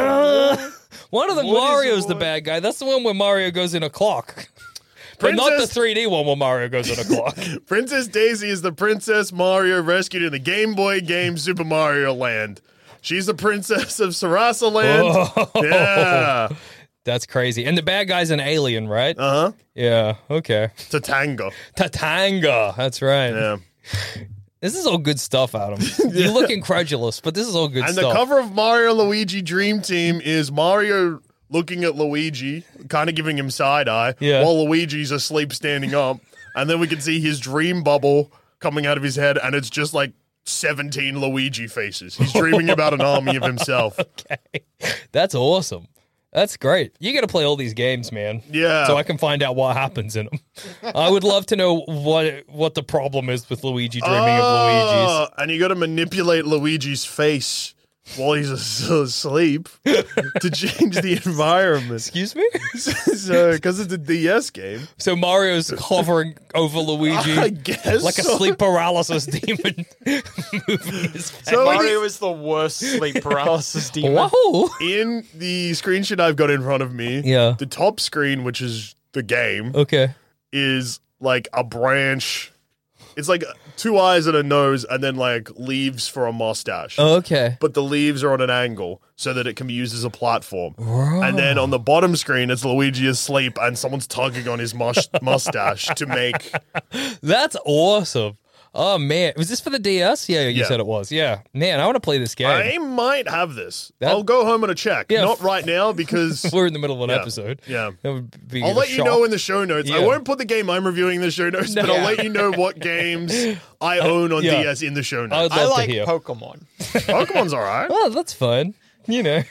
One of the What is Mario's the Wart? bad guy. That's the one where Mario goes in a clock. But not the Princess- three D one where Mario goes in a clock. Princess Daisy is the princess Mario rescued in the Game Boy game Super Mario Land. She's the princess of Sarasa Land. Oh. Yeah. That's crazy. And the bad guy's an alien, right? Uh huh. Yeah, okay. Tatanga. Tatanga. That's right. Yeah. This is all good stuff, Adam. You look incredulous, but this is all good And stuff. the cover of Mario Luigi Dream Team is Mario looking at Luigi, kind of giving him side eye, Yeah. while Luigi's asleep standing up. And then we can see his dream bubble coming out of his head, and it's just like seventeen Luigi faces. He's dreaming about an army of himself. Okay. That's awesome. That's great. You got to play all these games, man. Yeah. So I can find out what happens in them. I would love to know what what the problem is with Luigi dreaming of Luigi's. Oh, and you got to manipulate Luigi's face while he's as- asleep to change the environment. Excuse me? So, because it's a D S game. So Mario's hovering over Luigi I guess like a so. sleep paralysis demon moving his face. So Mario is the worst sleep paralysis demon. Whoa. in the screenshot I've got in front of me, Yeah. the top screen, which is the game, Okay. is like a branch. It's like two eyes and a nose, and then like leaves for a mustache. Okay. But the leaves are on an angle so that it can be used as a platform. And then on the bottom screen, it's Luigi asleep, and someone's tugging on his mus- mustache to make. That's awesome. Oh, man. Was this for the D S? Yeah, you Yeah. said it was. Yeah. Man, I want to play this game. I might have this. That- I'll go home and a check. Yeah. Not right now because We're in the middle of an Yeah. episode. Yeah. That would be I'll a let you shock. know in the show notes. I Yeah. won't put the game I'm reviewing in the show notes, but Yeah. I'll let you know what games I own on Yeah. D S in the show I would notes. I love like to hear. Pokemon. Pokemon's all right. Oh, that's fun. You know.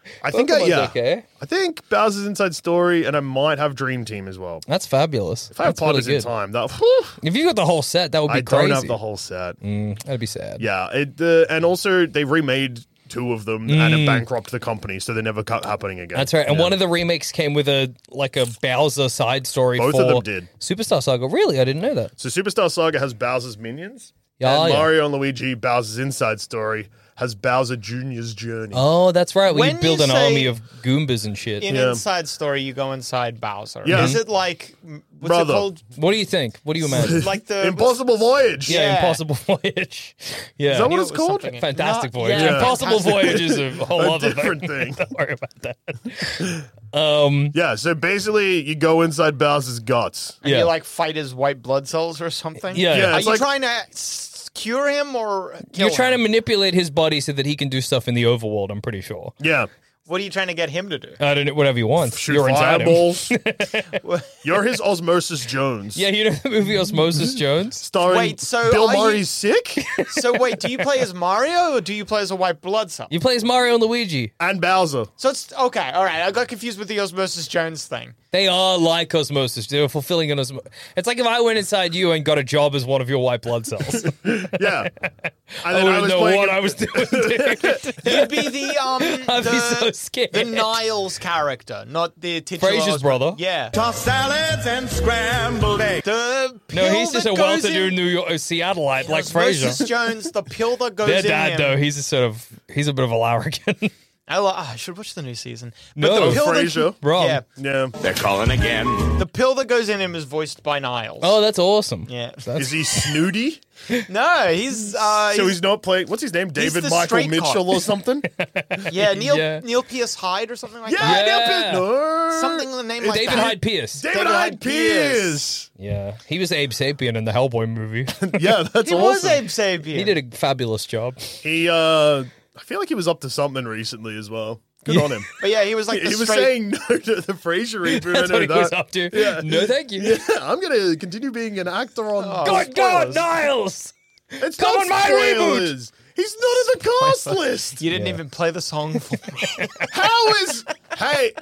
I think, I, Pokemon's yeah. okay. I think Bowser's Inside Story, and I might have Dream Team as well. That's fabulous. If I have That's really Potters in good. Time, that whew, If you got the whole set, that would be I crazy. don't have the whole set. Mm, that'd be sad. Yeah, it, uh, and also they remade two of them, and it bankrupted the company, so they're never cut happening again. Mm. That's right. And Yeah. one of the remakes came with a like a Bowser side story. Both for of them did. Superstar Saga. Really, I didn't know that. So Superstar Saga has Bowser's minions, Yeah, and yeah. Mario and Luigi Bowser's Inside Story has Bowser Junior's journey. Oh, that's right. Where When you build you an say- army of Goombas and shit. In Yeah. Inside Story, you go inside Bowser. Yeah. Is it like what's Brother. it called? What do you think? What do you imagine? Like the Impossible Voyage. Yeah, Yeah. Impossible Voyage. Yeah. Is that I knew what it's it was called? something- Fantastic No, Voyage. yeah, Impossible Fantastic- Voyage is a whole A other different thing. thing. Don't worry about that. Um, Yeah, so basically you go inside Bowser's guts. And Yeah. you like fight his white blood cells or something? Yeah. Yeah, Are it's you like- trying to s- cure him or kill you're trying to him? manipulate his body so that he can do stuff in the overworld, I'm pretty sure. Yeah. What are you trying to get him to do? I don't know, whatever you want. Shoot You're inside him. fireballs. You're his Osmosis Jones. Yeah, you know the movie Osmosis Jones? Starring Wait, so Bill are you- Murray's sick So wait, do you play as Mario or do you play as a white blood cell? You play as Mario and Luigi. and Bowser. So it's okay, all right. I got confused with the Osmosis Jones thing. They are like osmosis. They're fulfilling an osmosis. It's like if I went inside you and got a job as one of your white blood cells. Yeah. And I then wouldn't know playing what it- I was doing, dude. You'd be the um I'd the, be so scared. the Niles character, not the titular Frasier's Os- brother. Yeah. Tossed salads and scrambled eggs. The No, pill he's just that a goes well-to-do in- New York, a Seattleite like Osmosis Frasier. Jones, the pill that goes Their in dad, him. though, he's a sort of, he's a bit of a larrikin. I, lo- ah, I should watch the new season. But No. the pill that- Frasier. Wrong. Yeah, Yeah. They're calling again. the pill that goes in him is voiced by Niles. Oh, that's awesome. yeah. That's, Is he snooty? No, he's uh, so he's not playing. What's his name? David the Michael straight Mitchell cop. or something? yeah Neil Yeah. Neil Pierce Hyde or something like Yeah, that. Neil Yeah. Pierce. No. Something in the name It's like David that. Hyde Pierce. David, David Hyde Hyde Pierce. Yeah. He was Abe Sapien in the Hellboy movie. Yeah, that's He awesome. was Abe Sapien. He did a fabulous job. He, uh, I feel like he was up to something recently as well. Good on him. But yeah, he was like he the he was straight. saying no to the Frasier reboot. That's I know what he that. was up to. Yeah. No, thank you. Yeah, I'm gonna continue being an actor on. Good God, spoilers. Niles! It's Come not on my reboot! spoilers. He's not in the cast list. You didn't even play the song for me. How is? Hey,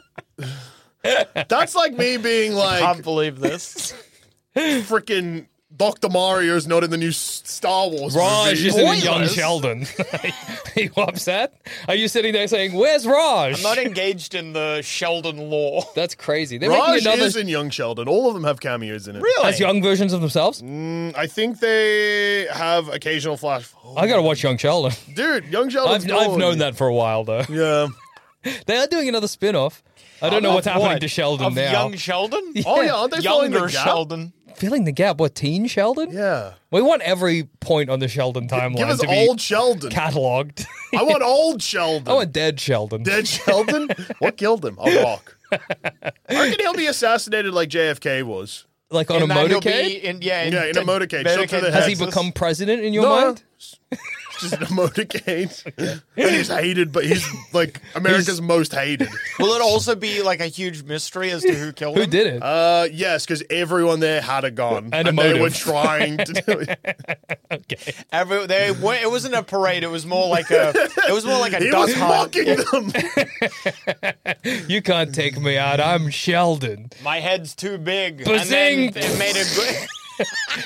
that's like me being I like can't believe this. freaking Doctor Mario's not in the new S- Star Wars Raj movie. isn't a young Spoilers. Sheldon. Are you upset? Are you sitting there saying, "Where's Raj?" I'm not engaged in the Sheldon lore. That's crazy. They're Raj making another is in Young Sheldon. All of them have cameos in it. Really? as young versions of themselves. Mm, I think they have occasional flash. I gotta watch Young Sheldon. Dude, Young Sheldon's I've, I've gone. known that for a while though. Yeah. They are doing another spin-off. I don't know Of what's happening what? to Sheldon of now. young Sheldon? Oh yeah, aren't they filling the Younger gap? Sheldon. Filling the gap. What, teen Sheldon? Yeah. We want every point on the Sheldon timeline Give us to be old Sheldon. catalogued. I want old Sheldon. I want dead Sheldon. Dead Sheldon? What killed him? A rock. I reckon he'll be assassinated like J F K was. Like on And a that he'll motorcade? be in, yeah, in, Yeah, in a motorcade, shot to the Has he Texas. become president in your No. mind? Just in a motorcade. And he's hated, but he's like America's most hated. Will it also be like a huge mystery as to who killed Who him? did it? Uh, yes, because everyone there had a gun. And a they motive. were trying to do it. Okay. Every, they, weren't- it wasn't a parade. It was more like a. It was more like a He duck was hunt. mocking them. You can't take me out. I'm Sheldon. My head's too big. Bazing! And then it made a good.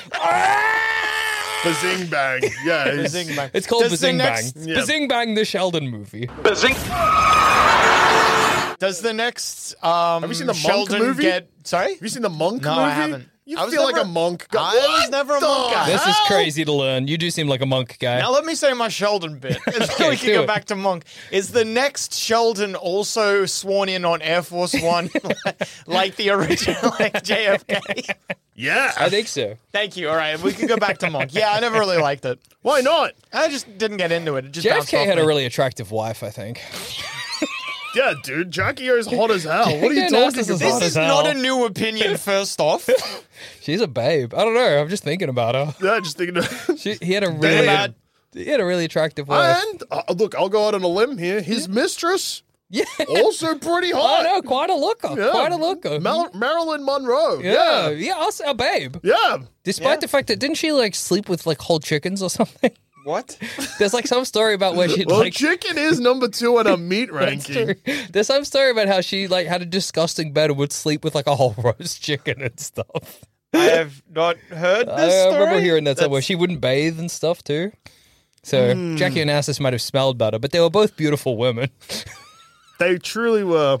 Bazing bang. Yeah. he's- Bazing bang. It's called Does the Bazing Bang. next- Yeah. Bazing Bang, the Sheldon movie. Does the next um, Have you seen the Monk Sheldon movie? get? Sorry. Have you seen the Monk No, movie? I haven't. You I was feel never- like a monk. guy. I was What never a the monk guy. This is hell? crazy to learn. You do seem like a monk guy. Now let me say my Sheldon bit. And then Okay, we can do go it. back to Monk. Is the next Sheldon also sworn in on Air Force One, like the original, like J F K? Yeah. I think so. Thank you. All right, we can go back to Monk. Yeah, I never really liked it. Why not? I just didn't get into it. It just J F bounced K off had me. a really attractive wife, I think. Yeah, dude. Jackie O's hot as hell. What are you Yeah, talking Narcissus is about? hot This as is not hell. a new opinion. First off, She's a babe. I don't know. I'm just thinking about her. Yeah, just thinking. Of, She, he had a really, about- he had a really attractive wife. and uh, look, I'll go out on a limb here. His mistress Yeah. also pretty I hot. know, quite a looker. Yeah. Quite a looker. Mar- Marilyn Monroe. yeah, Yeah. yeah, I'll say a babe. Yeah. Despite the fact that didn't she like sleep with like whole chickens or something? What? There's like some story about where she Well, like chicken is number two on a meat That's ranking. true. There's some story about how she like had a disgusting bed and would sleep with like a whole roast chicken and stuff. I have not heard this I story. remember hearing that somewhere. That's- She wouldn't bathe and stuff too. So Hmm. Jackie Onassis might have smelled better, but they were both beautiful women. They truly were.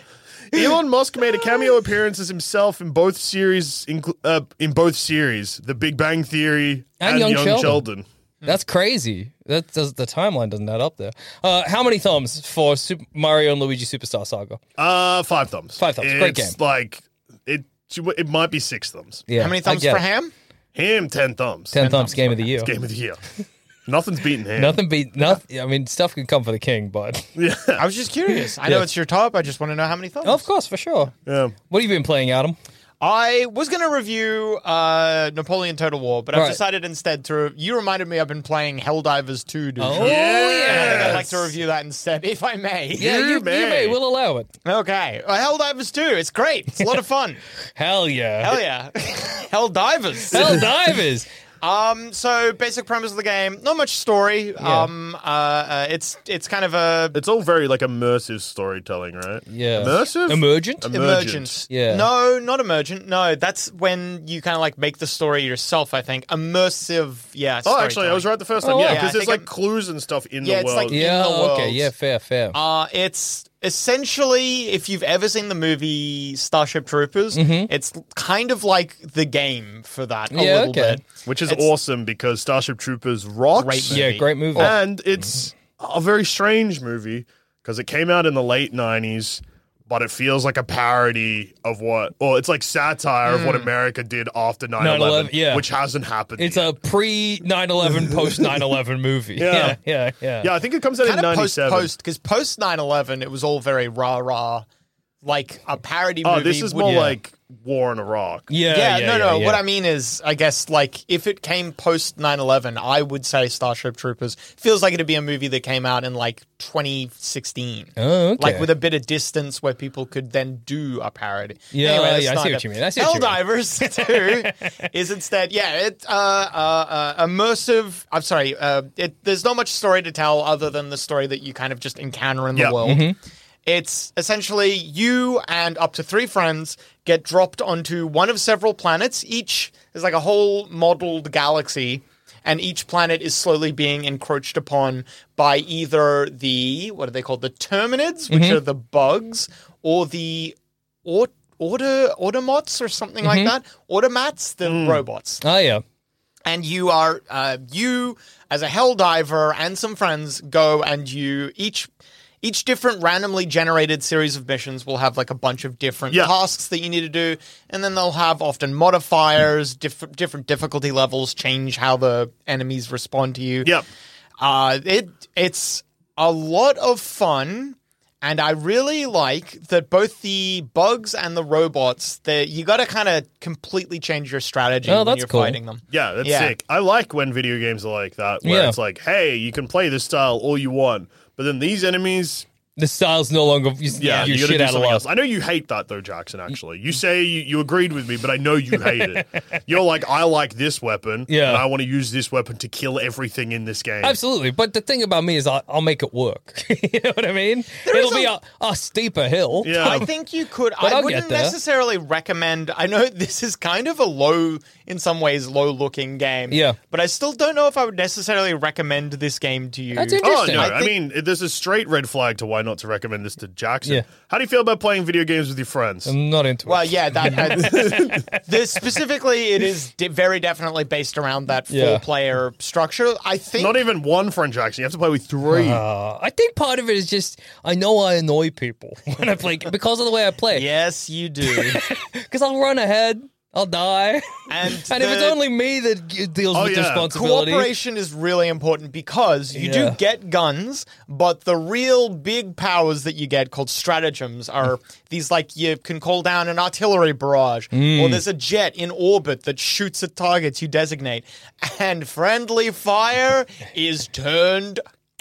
Elon Musk made a cameo appearance as himself in both series, inclu- uh, in both series, The Big Bang Theory And and, Young Young, Sheldon. Sheldon. That's crazy. That does the timeline doesn't add up there. Uh, how many thumbs for Super Mario and Luigi Superstar Saga? Uh, five thumbs. Five thumbs. Great It's game. like it. It might be six thumbs. Yeah, How many I thumbs get for it. Ham? Him ten thumbs. Ten, thumbs, game of the year. It's game of the year. Nothing's beating him. Nothing beat nothing. I mean, stuff can come for the king, but I was just curious. I know Yeah. it's your top. I just want to know how many thumbs. oh, of course, for sure. Yeah. What have you been playing, Adam? I was going to review uh, Napoleon Total War, but I've Right. decided instead to. You reminded me I've been playing Helldivers two. Dude. Oh, And I think yes. I'd like to review that instead, if I may. Yeah, you, you may. may. We'll allow it. Okay. Well, Helldivers two. It's great. It's a lot of fun. Hell yeah. Hell yeah. Helldivers. Hell divers. Um, so basic premise of the game, not much story. Yeah. Um, uh, uh, it's it's kind of a It's all very like immersive storytelling, right? Yeah. Immersive? Emergent? emergent. Yeah. No, not emergent. No, that's when you kind of like make the story yourself, I think. Immersive, yeah. Oh, actually, I was storytelling. right the first time. Oh, yeah, yeah, because I there's think like I'm- clues and stuff in Yeah, the it's world. like- in Yeah, the okay. world. Yeah, fair, fair. Uh, it's essentially, if you've ever seen the movie Starship Troopers, it's kind of like the game for that a Mm-hmm. Yeah, little okay. bit. Which is It's- awesome because Starship Troopers rocks. Great movie. yeah, great movie. And it's a very strange movie because it came out in the late nineties, but it feels like a parody of what, or it's like satire of what America did after nine nine eleven, eleven, yeah. which hasn't happened It's yet. a pre nine eleven, post nine eleven movie. Yeah. Yeah, yeah, yeah. Yeah, I think it comes out Kind in of post ninety-seven. post because post nine eleven it was all very rah rah, like a parody Oh, movie. this is would- more yeah. like War in Iraq. Yeah, Yeah, yeah, no, yeah, no. yeah. What I mean is, I guess, like, if it came post nine eleven, I would say Starship Troopers feels like it'd be a movie that came out in, like, twenty sixteen. Oh, okay. Like, with a bit of distance where people could then do a parody. Yeah, Anyway, yeah, that's I not see it. what you mean. I see what you mean. Helldivers two is instead, yeah, it, uh, uh, uh, immersive. I'm sorry, uh, it, there's not much story to tell other than the story that you kind of just encounter in the Yeah. world. Mm-hmm. It's essentially you and up to three friends get dropped onto one of several planets. Each is like a whole modeled galaxy, and each planet is slowly being encroached upon by either the, what are they called? The Terminids, which are the bugs, or the or, order, Automots or something like that. Automats, the robots. Oh, yeah. And you are, uh, you as a Helldiver and some friends go and you each. Each different randomly generated series of missions will have like a bunch of different Yeah. tasks that you need to do, and then they'll have often modifiers, diff- different difficulty levels, change how the enemies respond to you. Yep. Uh, it it's a lot of fun, and I really like that both the bugs and the robots. That you got to kind of completely change your strategy Oh, when that's you're cool. fighting them. Yeah, that's Yeah. sick. I like when video games are like that, where Yeah. it's like, hey, you can play this style all you want, but then these enemies, The style's no longer you, yeah, you you gotta shit do out of something luck. else. I know you hate that though, Jackson, actually. You say you, you agreed with me, but I know you hate it. You're like, I like this weapon, Yeah. and I want to use this weapon to kill everything in this game. Absolutely, but the thing about me is I'll, I'll make it work. You know what I mean? It'll is be a- a, a steeper hill. Yeah. I think you could. But I I'll wouldn't get there. necessarily recommend. I know this is kind of a low, in some ways, low-looking game. Yeah. but I still don't know if I would necessarily recommend this game to you. That's Oh, interesting. no. I I, think- mean, there's a straight red flag to why not to recommend this to Jackson. Yeah. How do you feel about playing video games with your friends? I'm not into Well, it. yeah, that uh, this specifically, it is de- very definitely based around that Yeah. four-player structure. I think. Not even one friend, Jackson. You have to play with three. Uh, I think part of it is just I know I annoy people when I play because of the way I play. yes, you do. Because I'll run ahead, I'll die, And and if it's the- only me that g- deals Oh, with the yeah. responsibility, Cooperation is really important because you Yeah. do get guns, but the real big powers that you get called stratagems are these like you can call down an artillery barrage, Mm. or there's a jet in orbit that shoots at targets you designate, and friendly fire is turned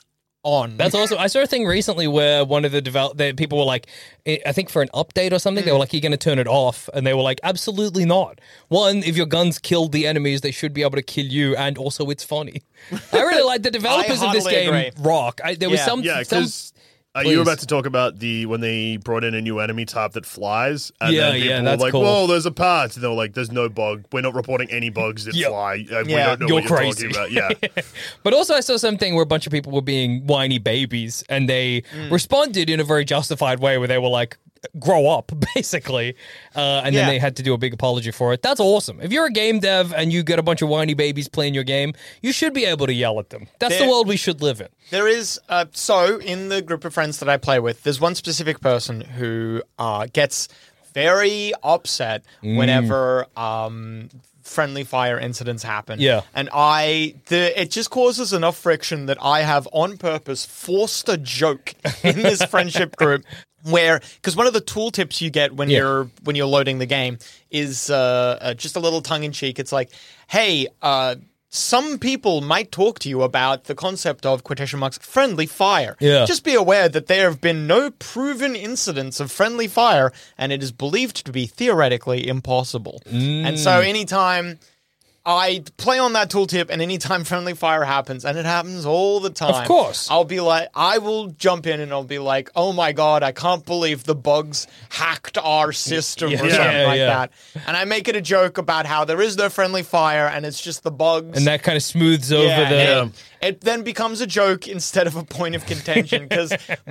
on. That's awesome. I saw a thing recently where one of the develop the people were like, I think for an update or something, mm. they were like, "You're going to turn it off," and they were like, "Absolutely not. One, if your guns killed the enemies, they should be able to kill you, and also it's funny." I really like the developers of this game. Agree. Rock. I, there was yeah. some. Yeah, some because. Are you about to talk about the when they brought in a new enemy type that flies? And yeah, then people yeah, were that's like, cool. "Whoa, there's a part." And they were like, "There's no bug. We're not reporting any bugs that Yep. fly. Uh, we Yeah, don't know you're what you're crazy." talking about." Yeah. But also, I saw something where a bunch of people were being whiny babies, and they Mm. responded in a very justified way, where they were like, "Grow up," basically, uh, and Yeah. then they had to do a big apology for it. That's awesome. If you're a game dev and you get a bunch of whiny babies playing your game, you should be able to yell at them. That's There- the world we should live in. There is, uh, so in the group of friends that I play with, there's one specific person who uh, gets very upset Mm. whenever um, friendly fire incidents happen. Yeah. And I, the, it just causes enough friction that I have on purpose forced a joke in this friendship group. Where, because one of the tooltips you get when Yeah. you're when you're loading the game is uh, uh, just a little tongue in cheek. It's like, hey, uh, some people might talk to you about the concept of quotation marks friendly fire. Yeah. Just be aware that there have been no proven incidents of friendly fire, and it is believed to be theoretically impossible. And so, anytime I play on that tooltip, and anytime friendly fire happens, and it happens all the time. Of course. I'll be like, I will jump in and I'll be like, oh my god, I can't believe the bugs hacked our system Yeah. or something Yeah, like yeah. that. And I make it a joke about how there is no friendly fire and it's just the bugs. And that kind of smooths over Yeah, the. and It, it then becomes a joke instead of a point of contention because,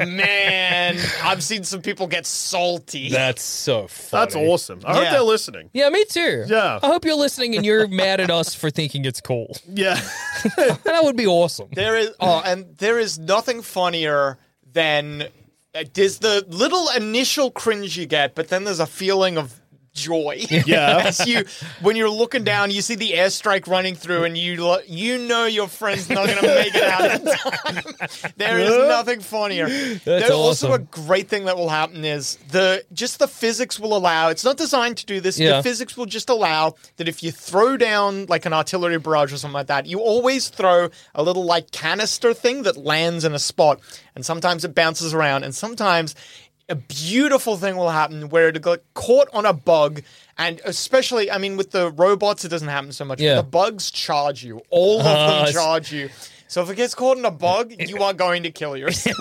man, I've seen some people get salty. That's so funny. That's awesome. I hope Yeah. they're listening. Yeah, me too. Yeah. I hope you're listening and you're mad at us for thinking it's cool. Yeah. That would be awesome. There is, oh, and there is nothing funnier than uh, there's the little initial cringe you get, but then there's a feeling of joy. Yeah. As you, when you're looking down, you see the airstrike running through, and you lo- you know your friend's not going to make it out in time. There is nothing funnier. There's also a awesome. great thing that will happen is the just the physics will allow. It's not designed to do this. Yeah. The physics will just allow that if you throw down like an artillery barrage or something like that, you always throw a little like canister thing that lands in a spot, and sometimes it bounces around, and sometimes a beautiful thing will happen where it'll get caught on a bug, and especially, I mean, with the robots, it doesn't happen so much. Yeah. But the bugs charge you. All of Uh, them it's- charge you. So if it gets caught in a bug, you are going to kill yourself.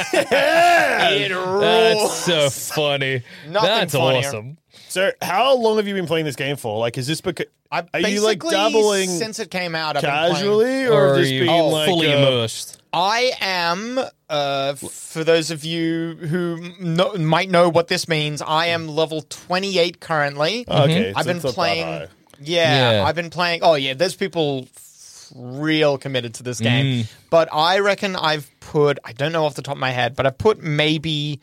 Yeah. It rules. That's so funny. Nothing That's funnier. awesome. So, how long have you been playing this game for? Like, is this because I are you like basically, dabbling since it came out? I've been playing. casually, or, Or are just you being oh, like fully uh, immersed? I am, uh, for those of you who know, might know what this means, I am level twenty-eight currently. Okay, I've so been it's not that playing. high. Yeah, Yeah. I've been playing. Oh yeah, there's people f- real committed to this game, Mm. but I reckon I've put. I don't know off the top of my head, but I've put maybe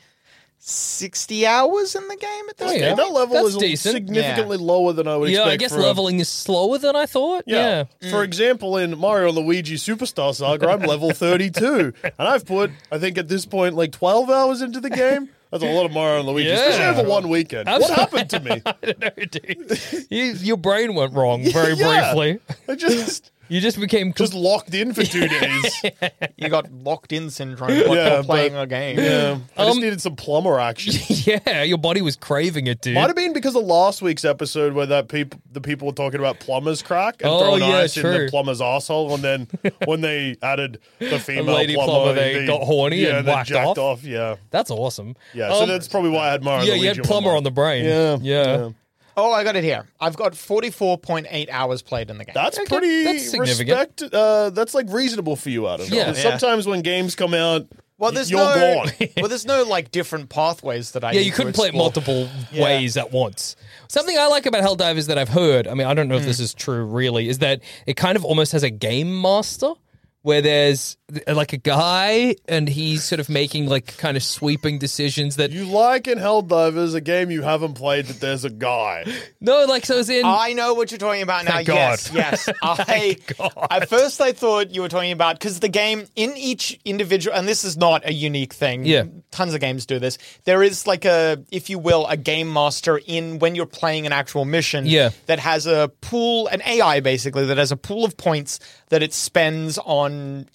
sixty hours in the game at this Oh, point. yeah. That level That's is decent. significantly lower than I would Yeah, expect. I guess for a- leveling is slower than I thought. Yeah. Yeah. For example, in Mario and Luigi Superstar Saga, I'm level thirty-two. And I've put, I think at this point, like twelve hours into the game. That's a lot of Mario and Luigi, Yeah. especially over one weekend. What Absolutely. happened to me? I don't know, dude. You, your brain went wrong very Yeah. briefly. I just You just became just locked in for two days. You got locked in syndrome while Yeah, playing but- a game. Yeah. I just Um, needed some plumber action. yeah, your body was craving it, dude. Might have been because of last week's episode where that people, the people were talking about plumber's crack and Oh, throwing yeah, ice in true. the plumber's asshole, and then when they added the female lady plumber, plumber, they got horny yeah, and they whacked jacked off. off. Yeah, That's awesome. yeah. So Um, that's probably why I had Mario. yeah, and you Luigi had plumber one on the brain. Yeah, yeah. yeah. Oh, I got it here. I've got forty-four point eight hours played in the game. That's Okay, pretty that's significant. respect. Uh, that's like reasonable for you, Adam. Yeah. Because Yeah. sometimes when games come out, Well, there's you're no, gone. well, there's no like different pathways that I. Yeah, need you to couldn't play it explore. multiple Yeah. ways at once. Something I like about Helldivers that I've heard, I mean, I don't know if Hmm. this is true really, is that it kind of almost has a game master where there's uh, like a guy and he's sort of making like kind of sweeping decisions that You like in Helldivers a game you haven't played that there's a guy. no, like so as in I know what you're talking about now. Thank Yes, God. yes. I God. at first I thought you were talking about because the game in each individual, and this is not a unique thing. Yeah. Tons of games do this. There is like a, if you will, a game master in when you're playing an actual mission. Yeah. That has a pool, an A I basically that has a pool of points that it spends on enemies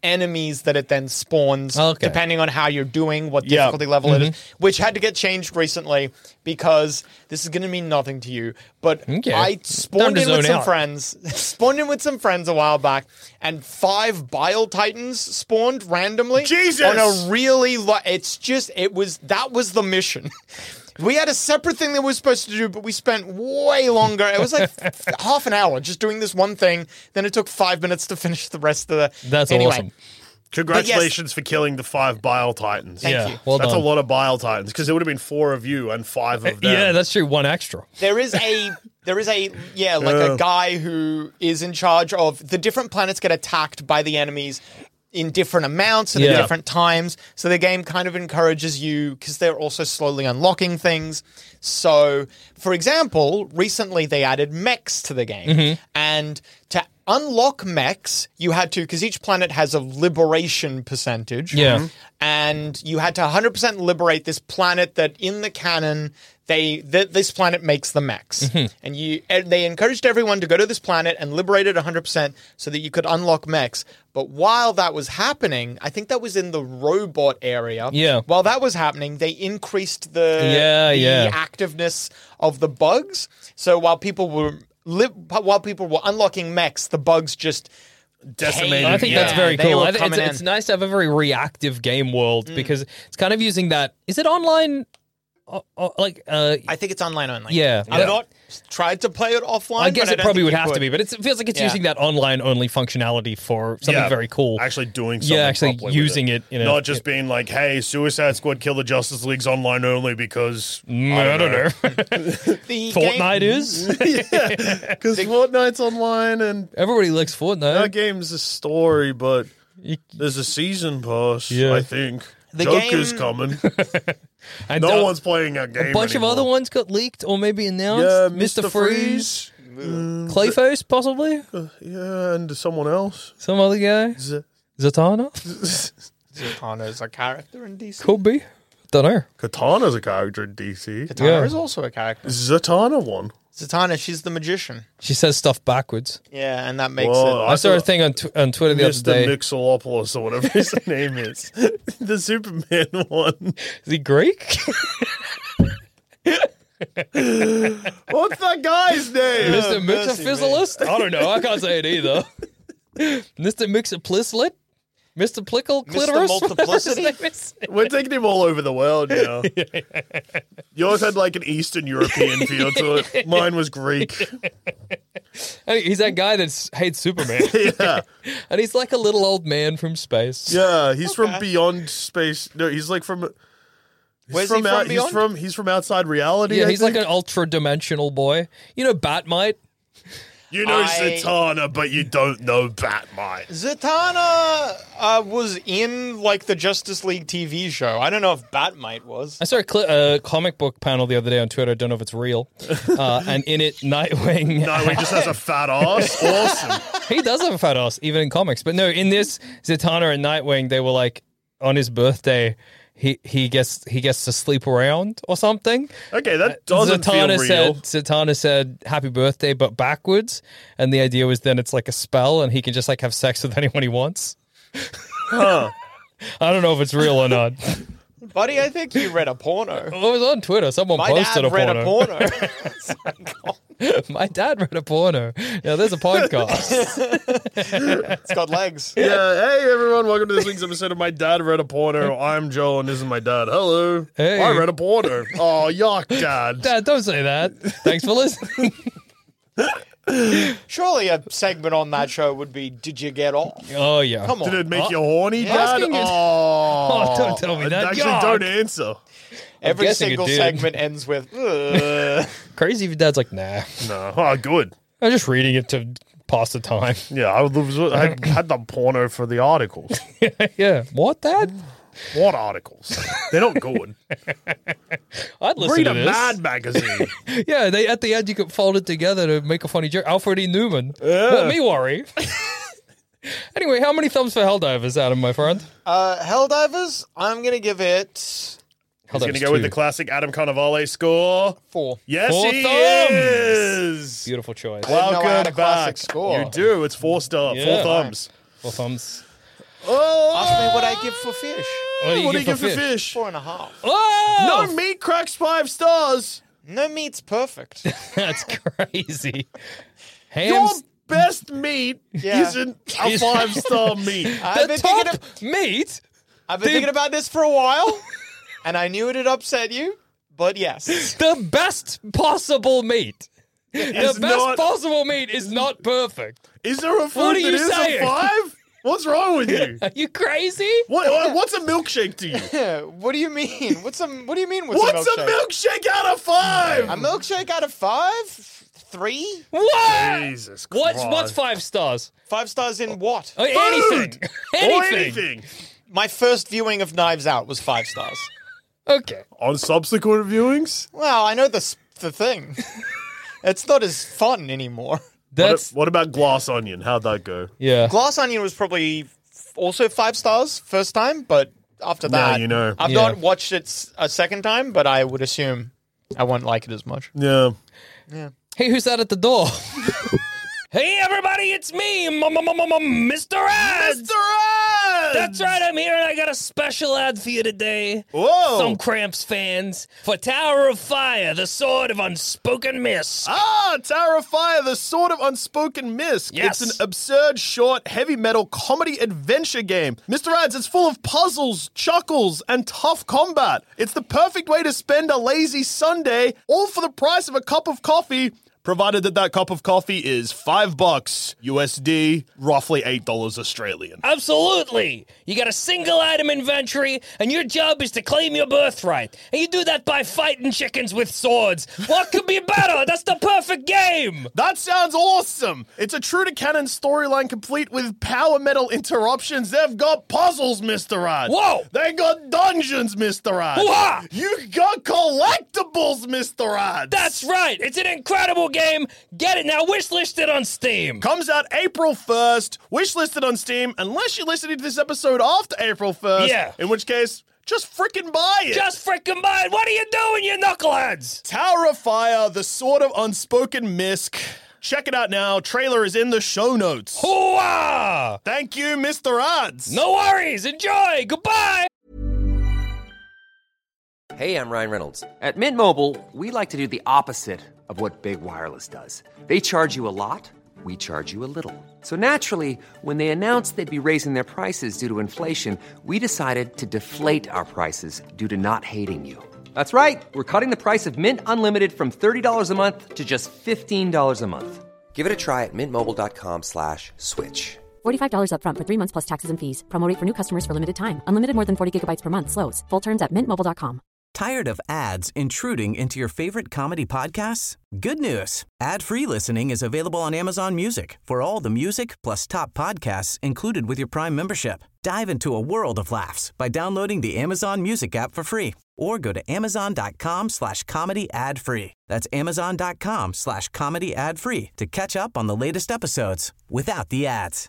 enemies that it then spawns, Okay. depending on how you're doing, what Yeah. difficulty level it is, which had to get changed recently because this is going to mean nothing to you. But Okay. I spawned Time to in with zone some out. friends, spawned in with some friends a while back, and five Bile Titans spawned randomly. Jesus! On a really, lo- it's just, it was, that was the mission. We had a separate thing that we were supposed to do, but we spent way longer. It was like f- half an hour just doing this one thing. Then it took five minutes to finish the rest of the. That's anyway, awesome. Congratulations for killing the five Bile Titans. Thank Yeah, you. well That's done. a lot of Bile Titans because there would have been four of you and five of them. Yeah, that's true. One extra. There is a there is a yeah like Yeah. a guy who is in charge of the different planets get attacked by the enemies in different amounts and Yeah. at different times. So the game kind of encourages you because they're also slowly unlocking things. So, for example, recently they added mechs to the game, Mm-hmm. and to unlock mechs, you had to because each planet has a liberation percentage. Yeah. Mhm. And you had to one hundred percent liberate this planet that in the canon they th- this planet makes the mechs. Mm-hmm. And you and they encouraged everyone to go to this planet and liberate it one hundred percent so that you could unlock mechs. But while that was happening, I think that was in the robot area. Yeah. While that was happening, they increased the, Yeah, the yeah. activeness of the bugs. So while people were li- while people were unlocking mechs, the bugs just Decimated. I think Yeah, that's very they cool. were I think it's, coming it's in. nice to have a very reactive game world because it's kind of using that. Is it online? Uh, uh, like, uh, I think it's online only. Yeah. I've Yeah. not tried to play it offline. I guess but it don't probably think would you have to could. be, but it's, it feels like it's Yeah. using that online only functionality for something Yeah, very cool. Actually doing something. Yeah, actually properly with using it, you know. Not just being like, hey, Suicide Squad Kill the Justice League's online only because. Mm, I don't know. The Fortnite game- is. Because Fortnite's online and Everybody likes Fortnite. that game's a story, but You- there's a season pass, Yeah. I think. The Joker's game- coming. and No uh, one's playing that game a bunch anymore. of other ones got leaked or maybe announced. Yeah, Mister Mister Freeze, Freeze. Clayface, possibly. Yeah, and someone else. Some other guy. Z- Zatanna? Zatanna's a character in D C. Could be. Don't know. Katana's a character in D C. Zatanna Yeah. is also a character. Zatanna one. Zatanna, she's the magician. She says stuff backwards. Yeah, and that makes Whoa, it. I, saw a thought- thing on tw- on Twitter the Mister other day. Mixolopolis or whatever his name is. The Superman one. Is he Greek? What's that guy's name? Mister mercy Mixophysicalist? I don't know. I can't say it either. Mister Mixoplislet? Mister Plickle Mister Clitoris? Multiplicity? Whatever his name is. We're taking him all over the world, you know. Yours had like an Eastern European feel to it. Mine was Greek. Hey, he's that guy that hates Superman. Yeah. And he's like a little old man from space. Yeah, he's from beyond space. No, he's like from He's Where's from he from out, he's beyond? from he's from outside reality. Yeah, I he's like think. an ultra dimensional boy. You know Batmite? You know I- Zatanna, but you don't know Batmite. Zatanna uh, was in like the Justice League T V show. I don't know if Batmite was. I saw a cli- uh, comic book panel the other day on Twitter. I don't know if it's real. Uh, and in it, Nightwing. No, he just has a fat ass. Awesome. He does have a fat ass, even in comics. But no, in this, Zatanna and Nightwing, they were like, on his birthday, he, he gets he gets to sleep around or something. Okay, that doesn't Zatanna feel real. said Zatanna said happy birthday, but backwards. And the idea was then it's like a spell, and he can just like have sex with anyone he wants. Huh. I don't know if it's real or not. Buddy, I think you read a porno. It was on Twitter. Someone My posted dad a read porno. a porno. It's like, oh, My dad read a porno. Yeah, there's a podcast. it's got legs. Yeah, hey everyone, welcome to this week's episode of My Dad Read a Porno. I'm Joe and this is my dad. Hello. Hey. I read a porno. Oh, yuck, Dad. Dad, don't say that. Thanks for listening. Surely a segment on that show would be, did you get off? Oh, yeah. Come on. Did it make Oh. you horny, Yeah. Dad? Asking it- Oh, Oh, don't tell me that. Actually, Yuck. don't answer. Every guessing it single did. segment ends with, "Ugh." Crazy if your dad's like, nah. No. Oh, good. I'm just reading it to pass the time. Yeah, I, was, I had the porno for the articles. Yeah. What, Dad? What articles? They're not good. I'd listen Read to a this. Mad magazine. Yeah, they at the end you could fold it together to make a funny joke. Alfred E. Newman. Let me worry. Anyway, how many thumbs for Helldivers, Adam, my friend? uh, Helldivers, I'm going to give it He's going to go with the classic Adam Carnivale score. four. Yes, Four he thumbs. is. Beautiful choice. didn't know I had Welcome a classic back. score. You do. It's four star, Yeah. four thumbs. Four thumbs. Oh, Ask me what I give for fish. What do you what do give you for give for fish? fish? Four and a half. Oh! No meat cracks five stars. No meat's perfect. That's crazy. Your Ham's best meat Yeah. isn't a five star meat. I've the been top thinking of, meat. I've been the- thinking about this for a while, and I knew it'd upset you, but yes. The best possible meat. The Is best not- possible meat is not perfect. Is there a food What are that you is saying? a five? What's wrong with you? Are you crazy? What, what- what's a milkshake to you? Yeah, what do you mean? What's a What do you mean? What's, What's a a milkshake? milkshake out of five? A milkshake out of five? Three? What? Jesus What's Christ. what's five stars? Five stars in what? Oh, anything. Or anything. anything. My first viewing of Knives Out was five stars. Okay. On subsequent viewings? Well, I know the s- the thing. It's not as fun anymore. That's What, what about Glass Onion? How'd that go? yeah. Glass Onion was probably f- also five stars first time, but after Now that, you know. I've Yeah. not watched it s- a second time, but I would assume I won't like it as much. Yeah. Hey, who's that at the door? Hey, everybody, it's me, M- M- M- M- Mister Ads. Mister Ads! That's right, I'm here and I got a special ad for you today. Whoa! Some Cramps fans for Tower of Fire, the Sword of Unspoken Mist. Ah, Tower of Fire, the Sword of Unspoken Mist. Yes. It's an absurd, short, heavy metal comedy adventure game. Mister Ads, it's full of puzzles, chuckles, and tough combat. It's the perfect way to spend a lazy Sunday, all for the price of a cup of coffee, provided that that cup of coffee is five bucks U S D, roughly eight dollars Australian. Absolutely. You got a single item inventory, and your job is to claim your birthright. And you do that by fighting chickens with swords. What could be better? That's the perfect game. That sounds awesome! It's a true to canon storyline complete with power metal interruptions. They've got puzzles, Mister Ads. Whoa! They got dungeons, Mister Ads. Hoo-ha! You got collectibles, Mister Ads. That's right. It's an incredible game. Get it now. Wishlist it on Steam. Comes out April first, wishlisted on Steam, unless you're listening to this episode after April first. Yeah. In which case, just frickin' buy it. Just frickin' buy it. What are you doing, you knuckleheads? Tower of Fire, the Sword of Unspoken Mist. Check it out now. Trailer is in the show notes. Hooah! Thank you, Mister Ads. No worries. Enjoy. Goodbye. Hey, I'm Ryan Reynolds. At Mint Mobile, we like to do the opposite of what Big Wireless does. They charge you a lot, we charge you a little. So naturally, when they announced they'd be raising their prices due to inflation, we decided to deflate our prices due to not hating you. That's right. We're cutting the price of Mint Unlimited from thirty dollars a month to just fifteen dollars a month. Give it a try at mintmobile.com slash switch. forty-five dollars up front for three months plus taxes and fees. Promo rate for new customers for limited time. Unlimited more than forty gigabytes per month. Slows full terms at mint mobile dot com. Tired of ads intruding into your favorite comedy podcasts? Good news. Ad-free listening is available on Amazon Music for all the music plus top podcasts included with your Prime membership. Dive into a world of laughs by downloading the Amazon Music app for free or go to amazon.com slash comedy ad free. That's amazon.com slash comedy ad free to catch up on the latest episodes without the ads.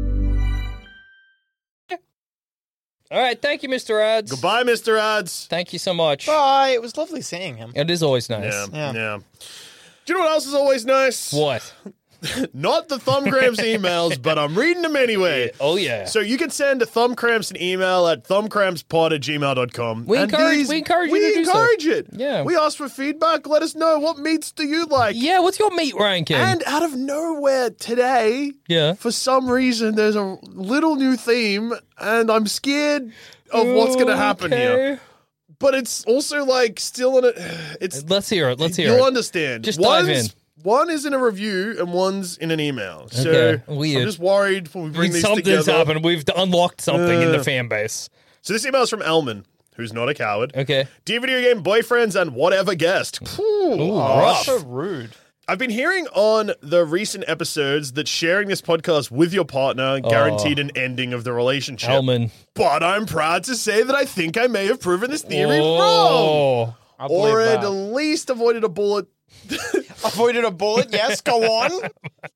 All right. Thank you, Mister Ads. Goodbye, Mister Ads. Thank you so much. Bye. It was lovely seeing him. It is always nice. Yeah, Yeah. yeah. Do you know what else is always nice? What? Not the Thumbcramps emails, but I'm reading them anyway. Oh, yeah. So you can send Thumbcramps an email at thumbcrampspod at gmail dot com. We And encourage- these- we encourage you we to do so. encourage it. Yeah. We ask for feedback. Let us know, what meats do you like? Yeah, what's your meat ranking? And out of nowhere today, yeah. for some reason, there's a little new theme, and I'm scared of what's going to happen Okay. here. But it's also like still in a. It's Let's hear it. Let's hear you'll it. understand. Just dive One's- in. One is in a review and one's in an email. So Okay, weird. I'm just worried when we bring these Something's together. happened. We've unlocked something in the Uh. fan base. So this email is from Elman, who's not a coward. Okay. Dear video game boyfriends and whatever guest. Ooh, rough. So rude. I've been hearing on the recent episodes that sharing this podcast with your partner guaranteed an ending of the relationship. Elman. But I'm proud to say that I think I may have proven this theory wrong. Oh. I believe Or at that. least avoided a bullet Avoided a bullet, yes, go on.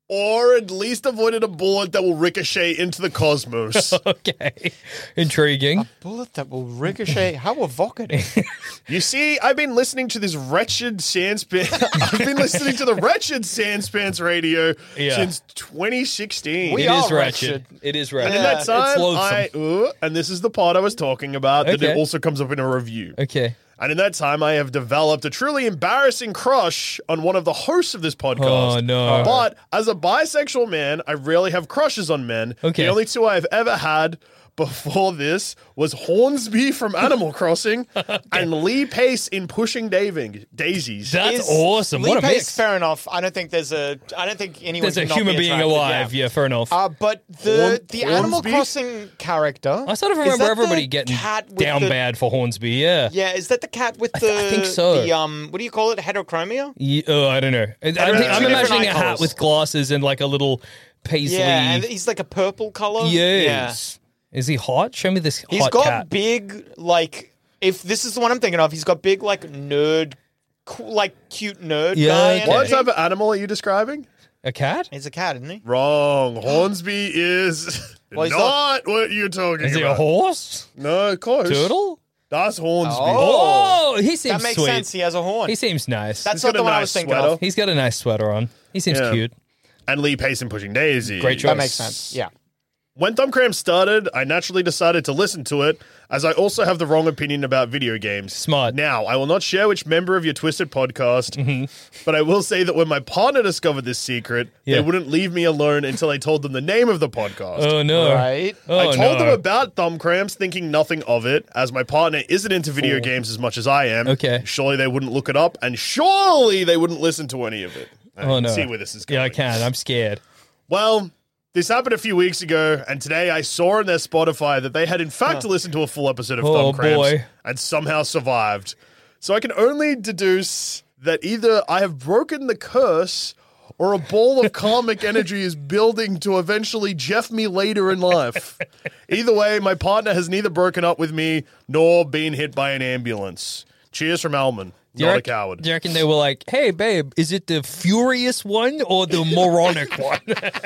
Or at least avoided a bullet that will ricochet into the cosmos. Okay. Intriguing. Bullet that will ricochet. How evocative. You see, I've been listening to this wretched Sanspan. I've been listening to the wretched Sanspants radio Yeah. since twenty sixteen. We It is are wretched. wretched. It is wretched. And in that It's time, loathsome. I, uh, and this is the part I was talking about, that Okay. it also comes up in a review. Okay. And in that time, I have developed a truly embarrassing crush on one of the hosts of this podcast. Oh, no. But as a bisexual man, I rarely have crushes on men. Okay. The only two I've ever had before this was Hornsby from Animal Crossing and Lee Pace in Pushing Daving, Daisies. That's Is awesome. Lee What a Pace, mix. fair enough. I don't think there's a. I don't think anyone. There's a cannot human be being attracted, alive. Yeah. Yeah, fair enough. Uh, but the Horn- the Animal Hornsby? Crossing character. I sort of is remember that everybody the getting cat with down the- bad for Hornsby. Yeah. Yeah, is that the cat with I the? th- I think so. The um, what do you call it? Heterochromia. Ye- oh, I don't know. I, I think, two I'm different imagining eye a hat colours. with glasses and like a little paisley. Yeah, and he's like a purple color. Yes. Is he hot? Show me this He's hot got cat. big, like, if this is the one I'm thinking of, he's got big, like, nerd, cool, like, cute nerd Yeah, guy. okay. What energy. type of animal are you describing? A cat? He's a cat, isn't he? Wrong. Hornsby is Well, he's not what you're talking Is he about. a horse? No, close. Turtle? That's Hornsby. Oh, he seems That makes sweet. sense. He has a horn. He seems nice. That's He's not got the a one I nice was thinking sweater. of. He's got a nice sweater on. He seems Yeah. cute. And Lee Pace in Pushing Daisy. Great choice. That makes sense. Yeah. When Thumbcramp started, I naturally decided to listen to it, as I also have the wrong opinion about video games. Smart. Now, I will not share which member of your Twisted podcast, Mm-hmm. but I will say that when my partner discovered this secret, Yeah. they wouldn't leave me alone until I told them the name of the podcast. Oh, no. Right. Oh, I told no. them about Thumbcramps, thinking nothing of it, as my partner isn't into video games as much as I am. Okay. Surely they wouldn't look it up, and surely they wouldn't listen to any of it. I Oh, can no. see where this is going. Yeah, I can. I'm scared. Well, this happened a few weeks ago, and today I saw on their Spotify that they had in fact listened to a full episode of Oh, Thumbcramps boy. and somehow survived. So I can only deduce that either I have broken the curse or a ball of karmic energy is building to eventually Jeff me later in life. Either way, my partner has neither broken up with me nor been hit by an ambulance. Cheers from Alman. Do you Not a reckon- coward. Do you reckon they were like, hey, babe, is it the furious one or the moronic one?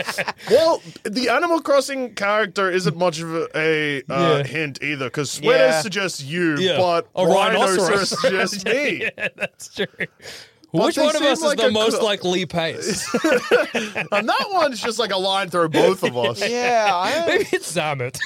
Well, the Animal Crossing character isn't much of a, a uh, Yeah. hint either, because Sweater Yeah. suggests you, Yeah. but A Rhinoceros rhinoceros. suggests me. Yeah, that's true. But Which they one of seem us like is the a most co- like Lee Pace? And that one's just like a line through both of us. Yeah. I, Maybe it's Zamet.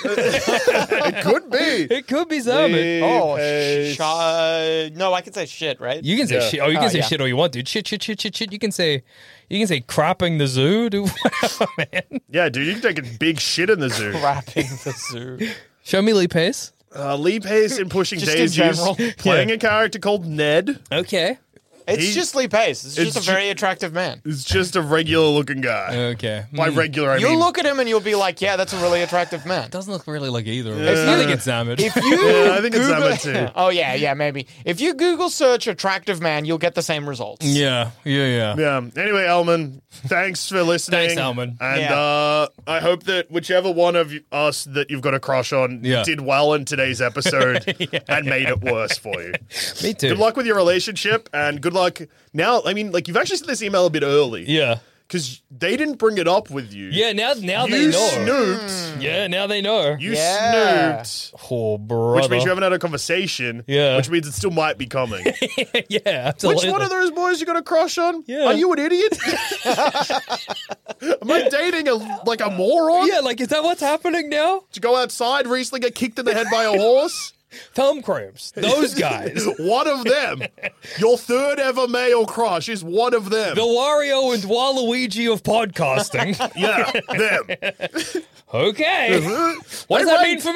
It could be. It could be Zamet. oh, Pace. sh- uh, no, I can say shit, right? You can say Yeah. shit. Oh, you can Oh, say yeah. shit all you want, dude. Shit, shit, shit, shit, shit. You can say, you can say crapping the zoo, dude. Whatever, man. Yeah, dude, you can take a big shit in the zoo. Rapping the zoo. Show me Lee Pace. Uh, Lee Pace in Pushing Just in Daisies, general. playing Yeah. a character called Ned. Okay. It's He- just Lee Pace. It's just It's a ju- very attractive man. He's just a regular looking guy. Okay. By Hmm. regular, I You'll mean. look at him and you'll be like, yeah, that's a really attractive man. Doesn't look really like either. Yeah. I think it's Zamet. If you Yeah, I think it's Google- Zamet too. Oh, yeah, yeah, maybe. If you Google search attractive man, you'll get the same results. yeah, yeah, yeah. Yeah. Anyway, Elman, thanks for listening. Thanks, Elman. And Yeah. uh, I hope that whichever one of you- us that you've got a crush on Yeah. did well in today's episode and made it worse for you. Me too. Good luck with your relationship, and good luck. Now, I mean, like, you've actually sent this email a bit early. Yeah. Because they didn't bring it up with you. Yeah, now now You they know. snooped. Yeah, now they know. You Yeah. snooped. Oh, brother. Which means you haven't had a conversation. Yeah. Which means it still might be coming. yeah, absolutely. Which one of those boys you got a crush on? Yeah. Are you an idiot? Am I dating a like a moron? Yeah, like, is that what's happening now? Did you go outside, recently get kicked in the head by a horse? Thumb cramps. Those guys. One of them. Your third ever male crush is one of them. The Wario and Waluigi of podcasting. Yeah, them. Okay. What does that mean for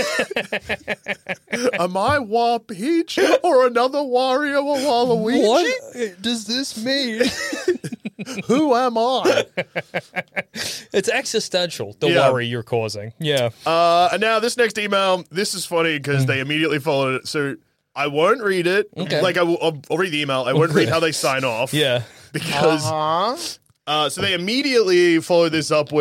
me? Am I Wa Peach or another Wario or Waluigi? What does this mean? Who am I? It's existential, the Yeah. worry you're causing. Yeah. Uh, and now this next email, this is funny because they immediately followed it. So I won't read it. Okay. Like I will, I'll, I'll read the email. I won't read how they sign off. Yeah. Because Uh-huh. uh, so they immediately followed this up with,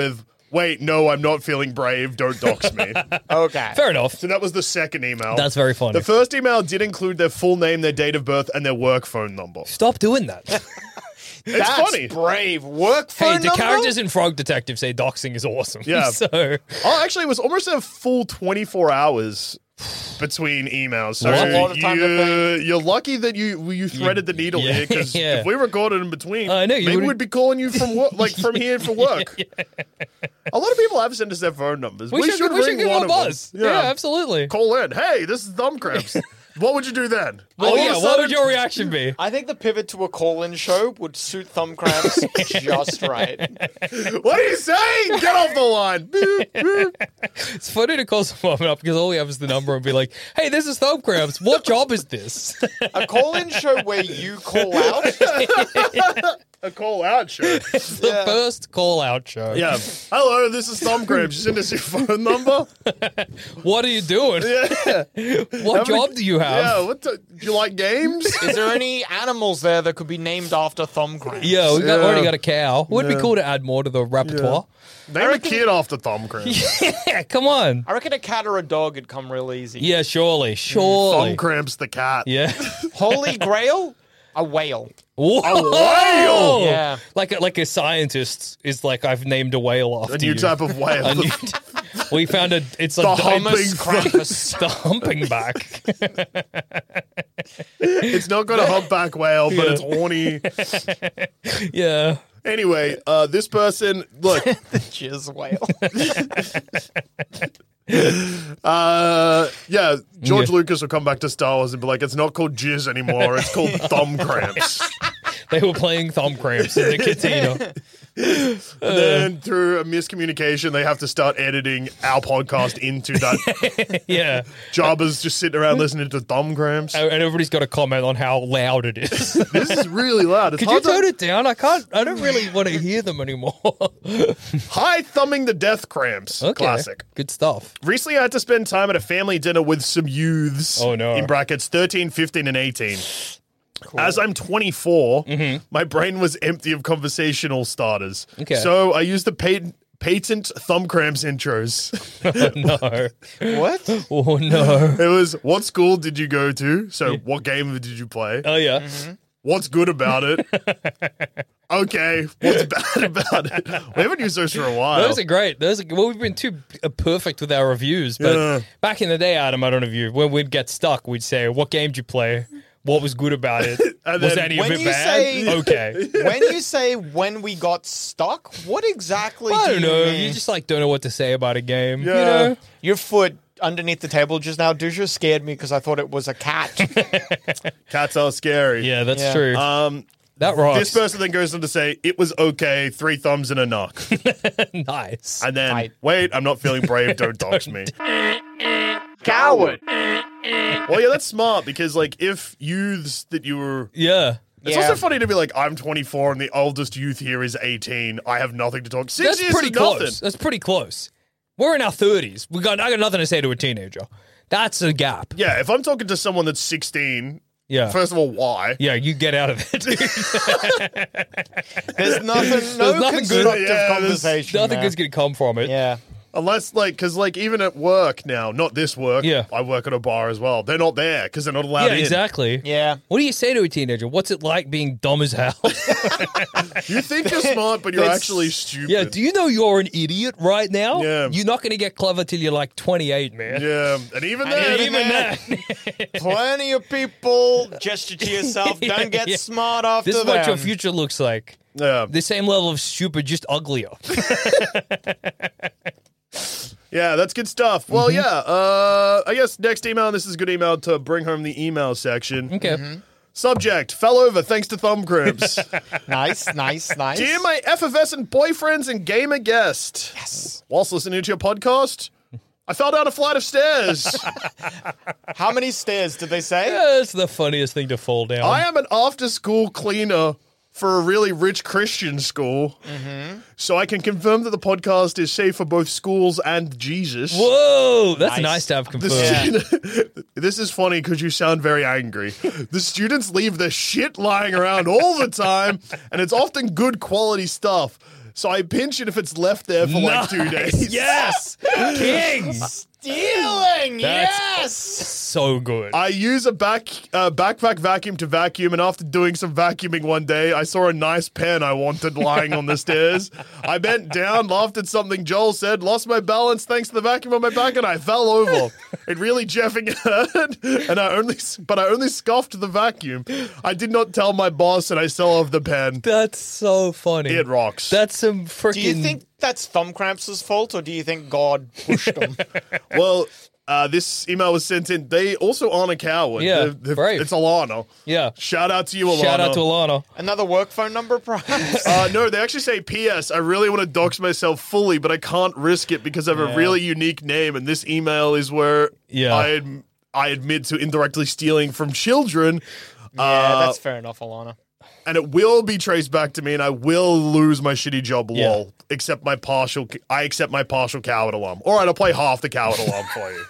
wait, no, I'm not feeling brave. Don't dox me. Okay. Fair enough. So that was the second email. That's very funny. The first email did include their full name, their date of birth, and their work phone number. Stop doing that. It's That's funny. brave. Work phone Hey, the number? characters in Frog Detective say doxing is awesome. Yeah. So Oh, actually, it was almost a full twenty-four hours between emails. So What? A lot of time to you, you're lucky that you you threaded the needle yeah, here, because yeah. if we recorded in between, I know, you maybe would've- we'd be calling you from work, like from here for work. A lot of people have sent us their phone numbers. we, should, we should ring give one them a of them. buzz. Yeah. absolutely. Call in. Hey, this is Thumb Cramps. What would you do then? Oh, All of a yeah. What sudden- would your reaction be? I think the pivot to a call-in show would suit Thumb Cramps just right. What are you saying? Get off the line. Boop, boop. It's funny to call someone up because all we have is the number and be like, hey, this is Thumb Cramps. What job is this? A call-in show where you call out? A call out show. It's the Yeah. first call out show. Yeah. Hello, this is Thumb Cramps. You send us your phone number? What are you doing? Yeah. What How job many- do you have? Yeah, what the, do you like games? Is there any animals there that could be named after Thumb Cramps? Yeah, we got, Yeah. already got a cow. Would it Yeah. be cool to add more to the repertoire? Name a kid after Thumb Cramps. Yeah, come on. I reckon a cat or a dog would come real easy. Yeah, surely, surely. Thumb Cramps the cat. Yeah. Holy Grail? A whale. Whoa! whale? Yeah. Like a, like a scientist is like, I've named a whale after A new you. type of whale. A new- we found a. It's a The di- humping Krampus. the humping back. It's not got a humpback whale, but Yeah. it's horny. Yeah. Anyway, uh, this person, look, Jizz whale. uh, yeah, George Yeah. Lucas will come back to Star Wars and be like, it's not called Jizz anymore, it's called Thumb Cramps. They were playing Thumb Cramps in the cantina. And then through a miscommunication, they have to start editing our podcast into that. Yeah. Jabba's just sitting around listening to Thumb Cramps. And everybody's got to comment on how loud it is. This is really loud. It's Could you hard to- tone it down? I can't. I don't really want to hear them anymore. Hi, Thumbing the Death Cramps. Okay. Classic. Good stuff. Recently, I had to spend time at a family dinner with some youths. Oh, no. In brackets, thirteen, fifteen, and eighteen. As I'm twenty-four, my brain was empty of conversational starters. Okay. So I used the patent, patent Thumb Cramps intros. No. What? Oh no. It was, what school did you go to? So what game did you play? Oh yeah. What's good about it? Okay, what's bad about it? We haven't used those for a while. Those are great. Those are well. We've been too uh, perfect with our reviews, but Yeah. back in the day, Adam, I don't know if you when we'd get stuck, we'd say, "What game did you play? What was good about it? And Was then any of when it you bad? say- Okay." When you say when we got stuck, what exactly I do don't you know. mean? You just like don't know what to say about a game. You Yeah. know? Your foot underneath the table just now, Dusha, scared me because I thought it was a cat. Cats are scary. Yeah, that's Yeah. true. Um, that rocks. this person then goes on to say, it was okay, three thumbs and a knock. nice. And then, Right. wait, I'm not feeling brave, don't dox me. Coward. Well, yeah, that's smart because, like, if youths that you were. Yeah. It's Yeah. also funny to be like, I'm twenty-four and the oldest youth here is eighteen. I have nothing to talk. Six That's years pretty is close. nothing. That's pretty close. We're in our thirties. We got I got nothing to say to a teenager. That's a gap. Yeah, if I'm talking to someone that's sixteen, Yeah. first of all, why? Yeah, you get out of it. dude. There's nothing, no There's nothing good- constructive yeah, there's conversation. Nothing there. good's gonna come from it. Yeah. Unless, like, because, like, even at work now, not this work, Yeah. I work at a bar as well. They're not there because they're not allowed Yeah, in. exactly. Yeah. What do you say to a teenager? What's it like being dumb as hell? You think you're smart, but you're That's- actually stupid. Yeah, do you know you're an idiot right now? Yeah. You're not going to get clever till you're like twenty-eight, man. Yeah, and even And then, even Even that. Plenty of people gesture to yourself. Don't get Yeah. smart after This is them. what your future looks like. yeah, The same level of stupid, just uglier. yeah, that's good stuff. Well, yeah, uh, I guess next email. This is a good email to bring home the email section. Okay. Subject: fell over thanks to thumb cramps. Nice, nice, nice. Dear my effervescent boyfriends and gamer guest. Yes. Whilst listening to your podcast, I fell down a flight of stairs. How many stairs did they say? That's the funniest thing to fall down. I am an after-school cleaner for a really rich Christian school, so I can confirm that the podcast is safe for both schools and Jesus. Whoa, that's Nice. nice to have The confirmed. stu- this is funny because you sound very angry. The students leave their shit lying around all the time, and it's often good quality stuff. So I pinch it if it's left there for like two Nice. days. Yes, king. Stealing, That's yes. So good. I use a back uh, backpack vacuum to vacuum, and after doing some vacuuming one day, I saw a nice pen I wanted lying on the stairs. I bent down, laughed at something Joel said, lost my balance thanks to the vacuum on my back, and I fell over. It really jeffing hurt, and I only, but I only scuffed the vacuum. I did not tell my boss, and I still have the pen. That's so funny. It rocks. That's some freaking. Do you think that's Thumb Cramps' fault, or do you think God pushed them? Well, uh, this email was sent in. They also aren't a coward. Yeah, They're- they're- brave. It's Alana. Yeah. Shout out to you, Alana. Shout out to Alana. Another work phone number, perhaps? Uh, no, they actually say, P S. I really want to dox myself fully, but I can't risk it because I have Yeah. a really unique name, and this email is where Yeah. I, ad- I admit to indirectly stealing from children. Yeah, Uh, that's fair enough, Alana. and it will be traced back to me, and I will lose my shitty job. Yeah. Lol. Accept my partial. I accept my partial coward alarm. All right, I'll play half the coward alarm for you.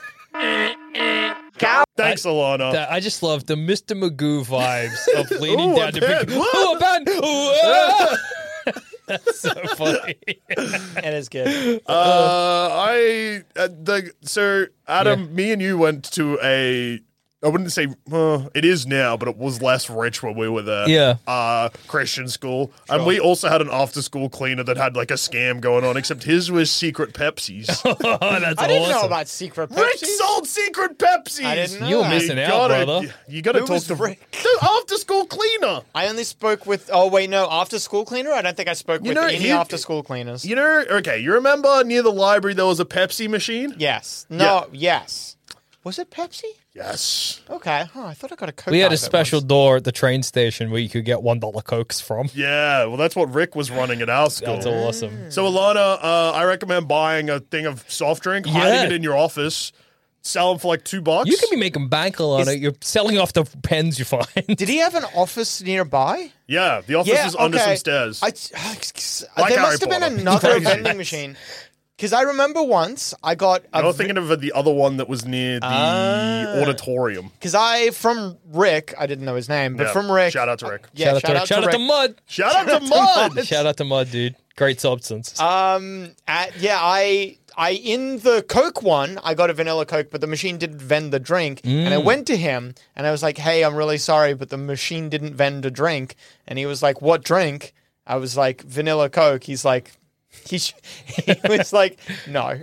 Thanks, Alana. That- I just love the Mister Magoo vibes of leaning Ooh, down a to pen. pick. Oh, a pen! Ooh, ah! That's so funny. It is good. Uh, I uh, the so Adam, Yeah. me and you went to a. I wouldn't say uh, it is now, but it was less rich when we were there. Yeah. Uh, Christian school. And we also had an after school cleaner that had like a scam going on, except his was secret Pepsis. Oh, that's I didn't awesome. know about secret Rick Pepsis. sold secret Pepsis. I didn't know You're that. missing You out, gotta, brother. You got to Who talk was to Rick? the after school cleaner. I only spoke with. Oh wait, no, after school cleaner. I don't think I spoke You with know, any he- after school cleaners. You know, okay, you remember near the library there was a Pepsi machine? yes. No. Yes. Was it Pepsi? Yes. Okay. Oh, I thought I got a Coke. We had out a of it special once. door at the train station where you could get one dollar Cokes from. Yeah, well, that's what Rick was running at our school. That's awesome. So, Alana, uh, I recommend buying a thing of soft drink, Yeah. hiding it in your office, sell them for like two bucks. You could be making bank, Alana. Is- You're selling off the pens you find. Did he have an office nearby? Yeah, the office is under some stairs. I, Like there Harry must have been Potter. another Crazy. vending machine. Because I remember once I got a You're thinking of the other one that was near the Ah. auditorium. because I from Rick, I didn't know his name, but Yeah, from Rick. shout out to Rick. Yeah, shout out to, shout out to Mud. Shout out to Mud! Shout out to Mud, dude. Great substance. Um, at, yeah, I, I in the Coke one, I got a vanilla Coke, but the machine didn't vend the drink, and I went to him and I was like, "Hey, I'm really sorry, but the machine didn't vend a drink," and he was like, "What drink?" I was like, "Vanilla Coke." He's like, he, sh- he was like, "No."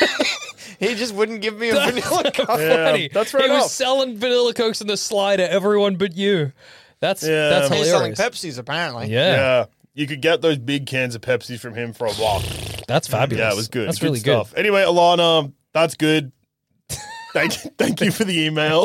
He just wouldn't give me a vanilla Coke. Yeah, Funny. that's fair He enough. was selling vanilla Cokes in the slider, everyone but you. That's Yeah. that's He's selling hilarious. Pepsis apparently. Yeah, Yeah. You could get those big cans of Pepsi from him for a while. that's fabulous. Yeah, it was good. That's good really stuff. Anyway, Alana, that's good. Thank, thank you for the email.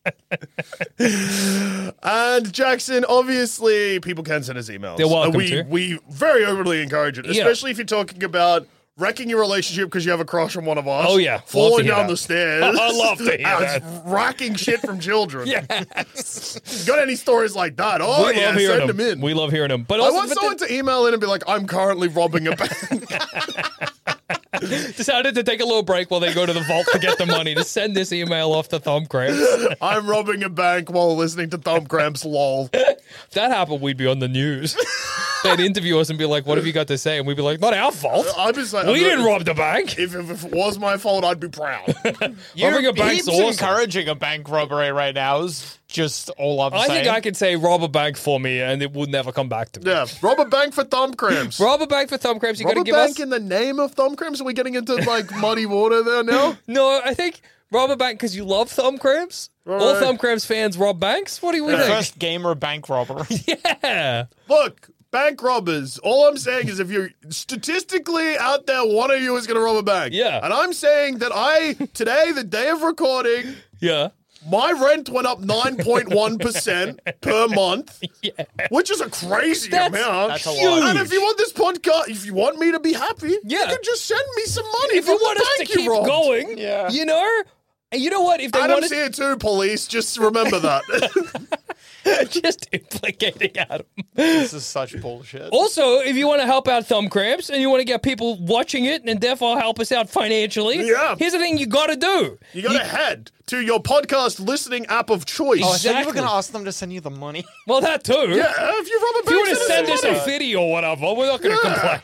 And Jackson, obviously, people can send us emails. They're welcome And we, to. we very openly encourage it, Yeah. especially if you're talking about wrecking your relationship because you have a crush on one of us. Oh, yeah. Love to Falling hear down that. the stairs. I love to hear and that. Racking shit from children. Yes. Got any stories like that? Oh, we yeah, love hearing send them. them in. We love hearing them. But I also, want but someone to email in and be like, I'm currently robbing a bank. they decided to take a little break while they go to the vault to get the money to send this email off to Thumb Cramps. I'm robbing a bank while listening to Thumb Cramps, lol. If that happened, we'd be on the news. They'd interview us and be like, what have you got to say? And we'd be like, not our fault. I'm just like, We I'm didn't not- rob the bank. If, if, if it was my fault, I'd be proud. Robbing a bank's he's awesome. encouraging a bank robbery right now. Is just all I'm I saying. think I could say rob a bank for me and it would never come back to me. Yeah, rob a bank for Thumb Cramps. Rob a bank for Thumb Cramps. You rob got to a give bank us. in the name of Thumb Cramps? Are we getting into like muddy water there now? No, I think rob a bank because you love Thumb Cramps. All Right. Thumb Cramps fans rob banks. What do we the think? first gamer bank robbery. Yeah. Look, bank robbers. All I'm saying is if you're statistically out there, one of you is going to rob a bank. Yeah. And I'm saying that I, today, the day of recording, Yeah. my rent went up nine point one percent per month, Yeah. which is a crazy That's- amount. that's a lot. And if you want this podcast, if you want me to be happy, Yeah. you can just send me some money If from you want the us to bank you keep robbed. going, Yeah. you know, and you know what? If they Adam's wanted here too, police. Just remember that. just implicating Adam. This is such bullshit. Also, if you want to help out Thumb Cramps and you want to get people watching it and therefore help us out financially, Yeah. here's the thing you got to do. You got to head to your podcast listening app of choice. Oh, I thought you were Exactly. going to ask them to send you the money. Well, that too. Yeah, if you rob a bank, If you want to send us us some a money. video or whatever, we're not going to Yeah. complain.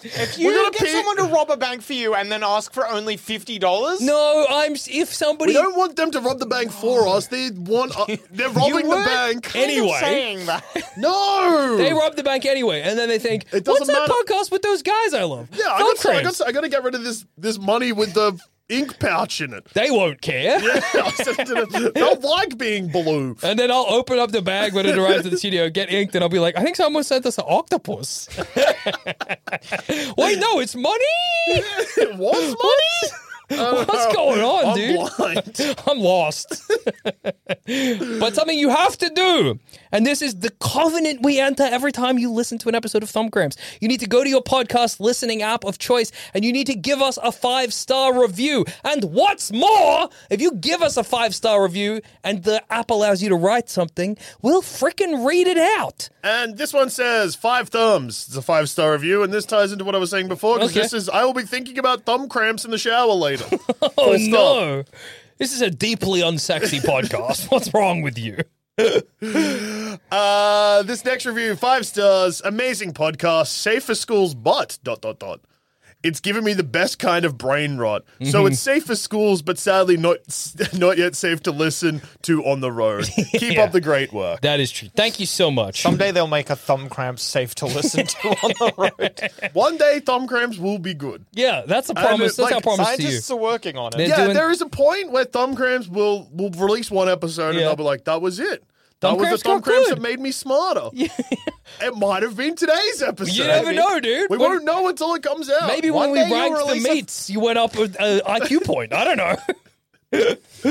If you We're gonna get pay- someone to rob a bank for you and then ask for only fifty dollars, No, I'm. If somebody. We don't want them to rob the bank for us. They want. Uh, they're robbing the were bank kind of Anyway. saying that. No, They rob the bank anyway, and then they think, It doesn't "What's that matter." podcast with those guys I love?" Yeah, I Thumb got, I cramps. got. I got to get rid of this this money with the ink pouch in it. They won't care. Yeah, I said to them, they'll like being blue. And then I'll open up the bag when it arrives at the studio, get inked, and I'll be like, "I think someone sent us an octopus." Wait, no, it's money. It was money. What's going on, I'm dude? blind. I'm lost. But something you have to do, and this is the covenant we enter every time you listen to an episode of Thumb Cramps. You need to go to your podcast listening app of choice, and you need to give us a five-star review. And what's more, if you give us a five-star review and the app allows you to write something, we'll frickin' read it out. And this one says five thumbs. It's a five star review, and this ties into what I was saying before. Because Okay. this is I will be thinking about thumb cramps in the shower later. Oh, Full stop. no. This is a deeply unsexy podcast. What's wrong with you? Uh, this next review, five stars, amazing podcast, safe for schools, but dot dot dot. It's given me the best kind of brain rot. So Mm-hmm. it's safe for schools, but sadly not not yet safe to listen to on the road. Keep Yeah. up the great work. That is true. Thank you so much. Someday they'll make a thumb cramp safe to listen to on the road. One day, thumb cramps will be good. Yeah, that's a promise. And, That's like, our promise to you. Scientists are working on it. They're yeah, doing- there is a point where thumb cramps will will release one episode and Yeah. they'll be like, that was it. Thumb that was cramps the thumb got cramps good. that made me smarter. It might have been today's episode. You never know, dude. We When- won't know until it comes out. Maybe One when we day you'll ranked the release a- meats, you went up with an I Q point. I don't know.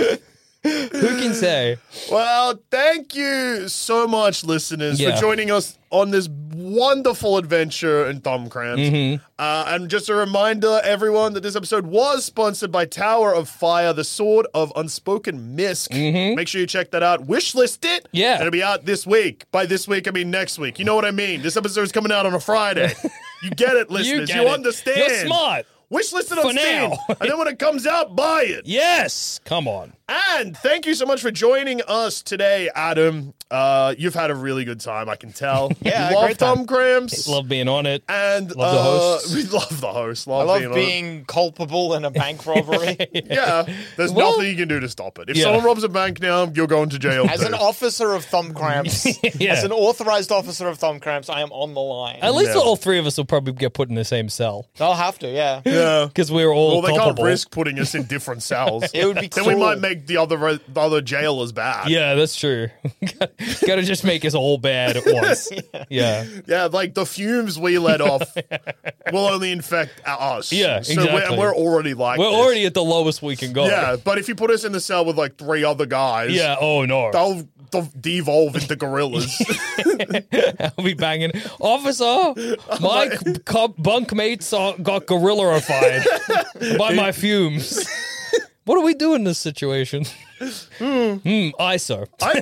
Who can say? Well, thank you so much, listeners, Yeah. for joining us on this wonderful adventure in Thumb Cramps. Mm-hmm. Uh, and just a reminder, everyone, that this episode was sponsored by Tower of Fire, the Sword of Unspoken Mist. Make sure you check that out. Wishlist it. Mm-hmm. Yeah. It'll be out this week. By this week, I mean next week. You know what I mean? This episode is coming out on a Friday. You get it, listeners. get you it. understand. You're smart. Wishlist it For on Steam. now. And then when it comes out, buy it. Yes. Come on. And thank you so much for joining us today, Adam. Uh, you've had a really good time, I can tell. Yeah, you love great time. Thumb Cramps. Love being on it. and love the uh, hosts. we love the host. I Love, love being, being culpable in a bank robbery. on it. Yeah, there's Well- nothing you can do to stop it. If Yeah. someone robs a bank now, you're going to jail. As too. an officer of thumb cramps, Yeah. as an authorized officer of thumb cramps, I am on the line. At least Yeah. all three of us will probably get put in the same cell They'll have to, yeah. yeah. because we're all Well, they can't culpable. risk putting us in different cells. It would be Then we cruel. might make the other the other jailers bad. Yeah, that's true. Got to just make us all bad at once. Yeah. Yeah, like the fumes we let off will only infect us. Yeah, So we're, exactly. and we're already like We're this. already at the lowest we can go. Yeah, but if you put us in the cell with like three other guys, Yeah. Oh, no. they'll, they'll devolve into gorillas. I'll be banging. Officer, my c- co- bunkmates are, got gorilla-ified by my fumes. What do we do in this situation? Hmm, I S O.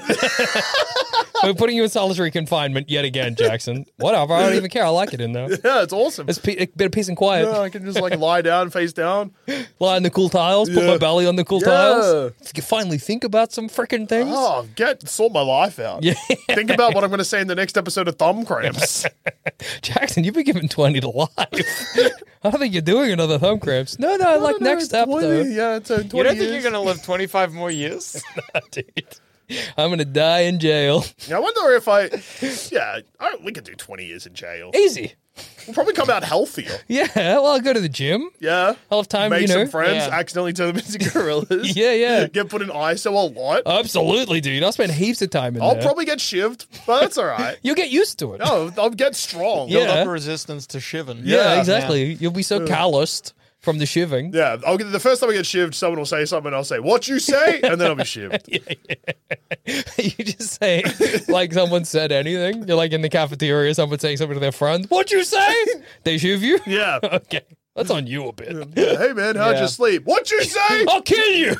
We're putting you in solitary confinement yet again, Jackson. Whatever, I don't even care. I like it in there. Yeah, it's awesome. It's pe- a bit of peace and quiet. Yeah, I can just like lie down, face down. Lie on the cool tiles, put Yeah. my belly on the cool Yeah. tiles. You finally think about some freaking things. Oh, get sort my life out. Yeah. Think about what I'm going to say in the next episode of Thumb Cramps. Jackson, you've been given twenty to life. I don't think you're doing another thumb cramps. No, no, like No, no, next up, twenty, though. Yeah, it's a twenty You don't think years. you're going to live twenty-five more years? Dude. I'm going to die in jail. I wonder if I. Yeah, I, we could do twenty years in jail. Easy. We'll probably come out healthier. Yeah, well, I'll go to the gym. Yeah. I'll have time, Make you know. some friends, Yeah. accidentally turn them into gorillas. Yeah, yeah. Get put in I S O a lot. Absolutely, dude. I'll spend heaps of time in I'll there. probably get shivved, but that's all right. You'll get used to it. No, I'll get strong. Yeah. Build up a resistance to shivin. yeah, Yeah. exactly. You'll be so calloused from the shiving. Yeah, I'll get the first time I get shivved, someone will say something, and I'll say, "What you say?" and then I'll be shivved. You just say, like someone said anything. You're like in the cafeteria, someone saying something to their friend. What'd you say? They shiv you? Yeah. Okay. That's on you a bit. Hey, man, how'd Yeah. you sleep? What'd you say? I'll kill you.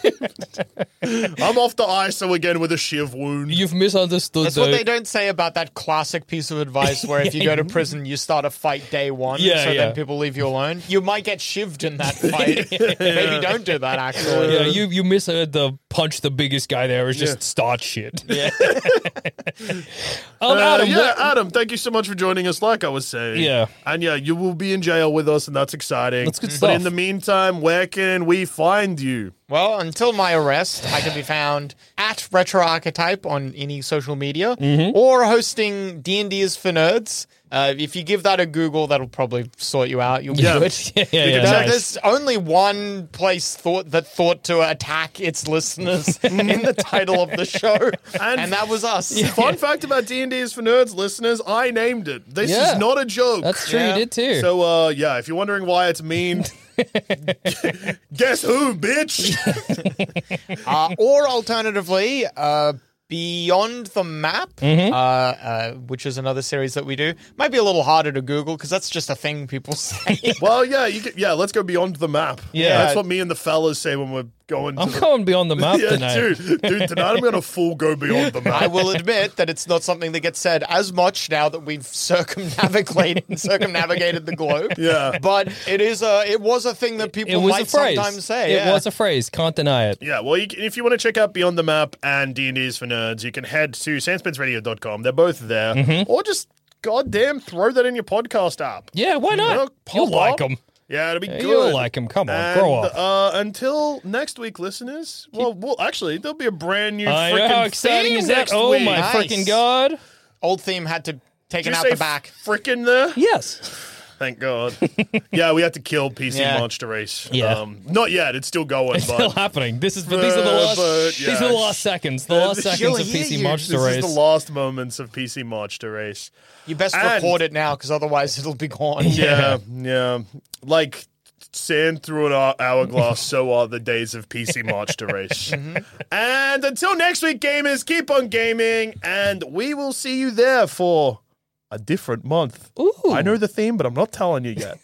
I'm off the I S O again with a shiv wound. You've misunderstood. That's what they don't say about that classic piece of advice where if you go to prison, you start a fight day one, Yeah, so yeah. then people leave you alone. You might get shivved in that fight. Maybe don't do that, actually. Yeah, you you misheard the punch. The biggest guy there is just Yeah. start shit. Yeah. um, Uh, Adam, yeah, what- Adam, thank you so much for joining us, like I was saying. Yeah. And yeah, you will be in jail with us, and that's exciting. That's good But stuff. in the meantime, where can we find you? Well, until my arrest, I can be found at Retro Archetype on any social media Mm-hmm. or hosting D and D is for Nerds. Uh, if you give that a Google, that'll probably sort you out. You'll be Yeah. good. yeah, yeah, You yeah. can There- Nice. There's only one place thought that thought to attack its listeners in the title of the show, And- and, that was us. Fun fact about D and D is for Nerds listeners, I named it. This Yeah. is not a joke. That's true. Yeah. You did too. So, uh, yeah, if you're wondering why it's mean, guess who, bitch? Uh, or alternatively, uh, Beyond the Map, Mm-hmm. uh, uh, which is another series that we do. Might be a little harder to Google because that's just a thing people say. Well, yeah, you can, yeah, let's go beyond the map. Yeah. That's what me and the fellas say when we're going to I'm the... going beyond the map Yeah, tonight. dude, dude, tonight I'm going to full go beyond the map. I will admit that it's not something that gets said as much now that we've circumnavigated circumnavigated the globe. Yeah. But it is a it was a thing that people It was might a phrase. sometimes say. It yeah. was a phrase. Can't deny it. Yeah, well, you can, if you want to check out Beyond the Map and D and D's for Nerds, you can head to sandspence radio dot com. They're both there. Mm-hmm. Or just, goddamn, throw that in your podcast app. Yeah, why not? They'll pop You'll like up. them. Yeah, it'll be good. You'll like them. Come on, And, grow up. Uh, until next week, listeners. Well, well, actually, there'll be a brand new I know, freaking how exciting theme is that? next Oh week. my Nice. freaking god! Old theme had to take Did it you out say the back. frickin' there? Yes. Thank God. Yeah, we had to kill P C Yeah. Monster Race. Yeah. Um, not yet. It's still going, It's but still happening. This is, but these are the Uh, last. but, These yeah. are the last seconds. The last She'll seconds of hear P C you. Monster this Race. is the last moments of P C Monster Race. You best And- record it now because otherwise it'll be gone. Yeah, yeah. Like sand through an hour- hourglass, so are the days of P C Monster Race. And until next week, gamers, keep on gaming, and we will see you there for a different month. Ooh. I know the theme, but I'm not telling you yet.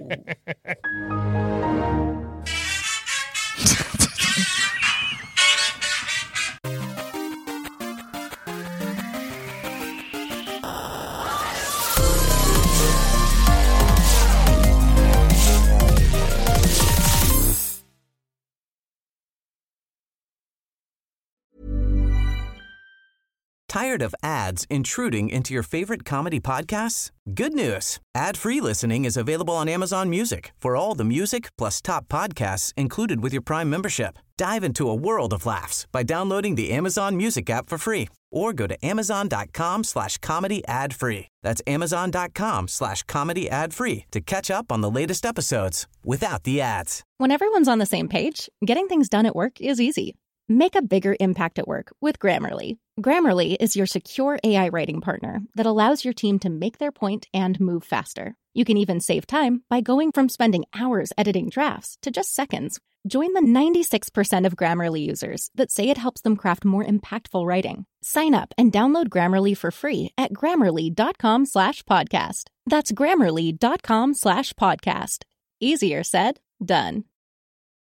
Tired of ads intruding into your favorite comedy podcasts? Good news. Ad-free listening is available on Amazon Music for all the music plus top podcasts included with your Prime membership. Dive into a world of laughs by downloading the Amazon Music app for free or go to amazon.com slash comedy ad free. That's amazon.com slash comedy ad free to catch up on the latest episodes without the ads. When everyone's on the same page, getting things done at work is easy. Make a bigger impact at work with Grammarly. Grammarly is your secure A I writing partner that allows your team to make their point and move faster. You can even save time by going from spending hours editing drafts to just seconds. Join the ninety-six percent of Grammarly users that say it helps them craft more impactful writing. Sign up and download Grammarly for free at grammarly.com slash podcast. That's grammarly.com slash podcast. Easier said, done.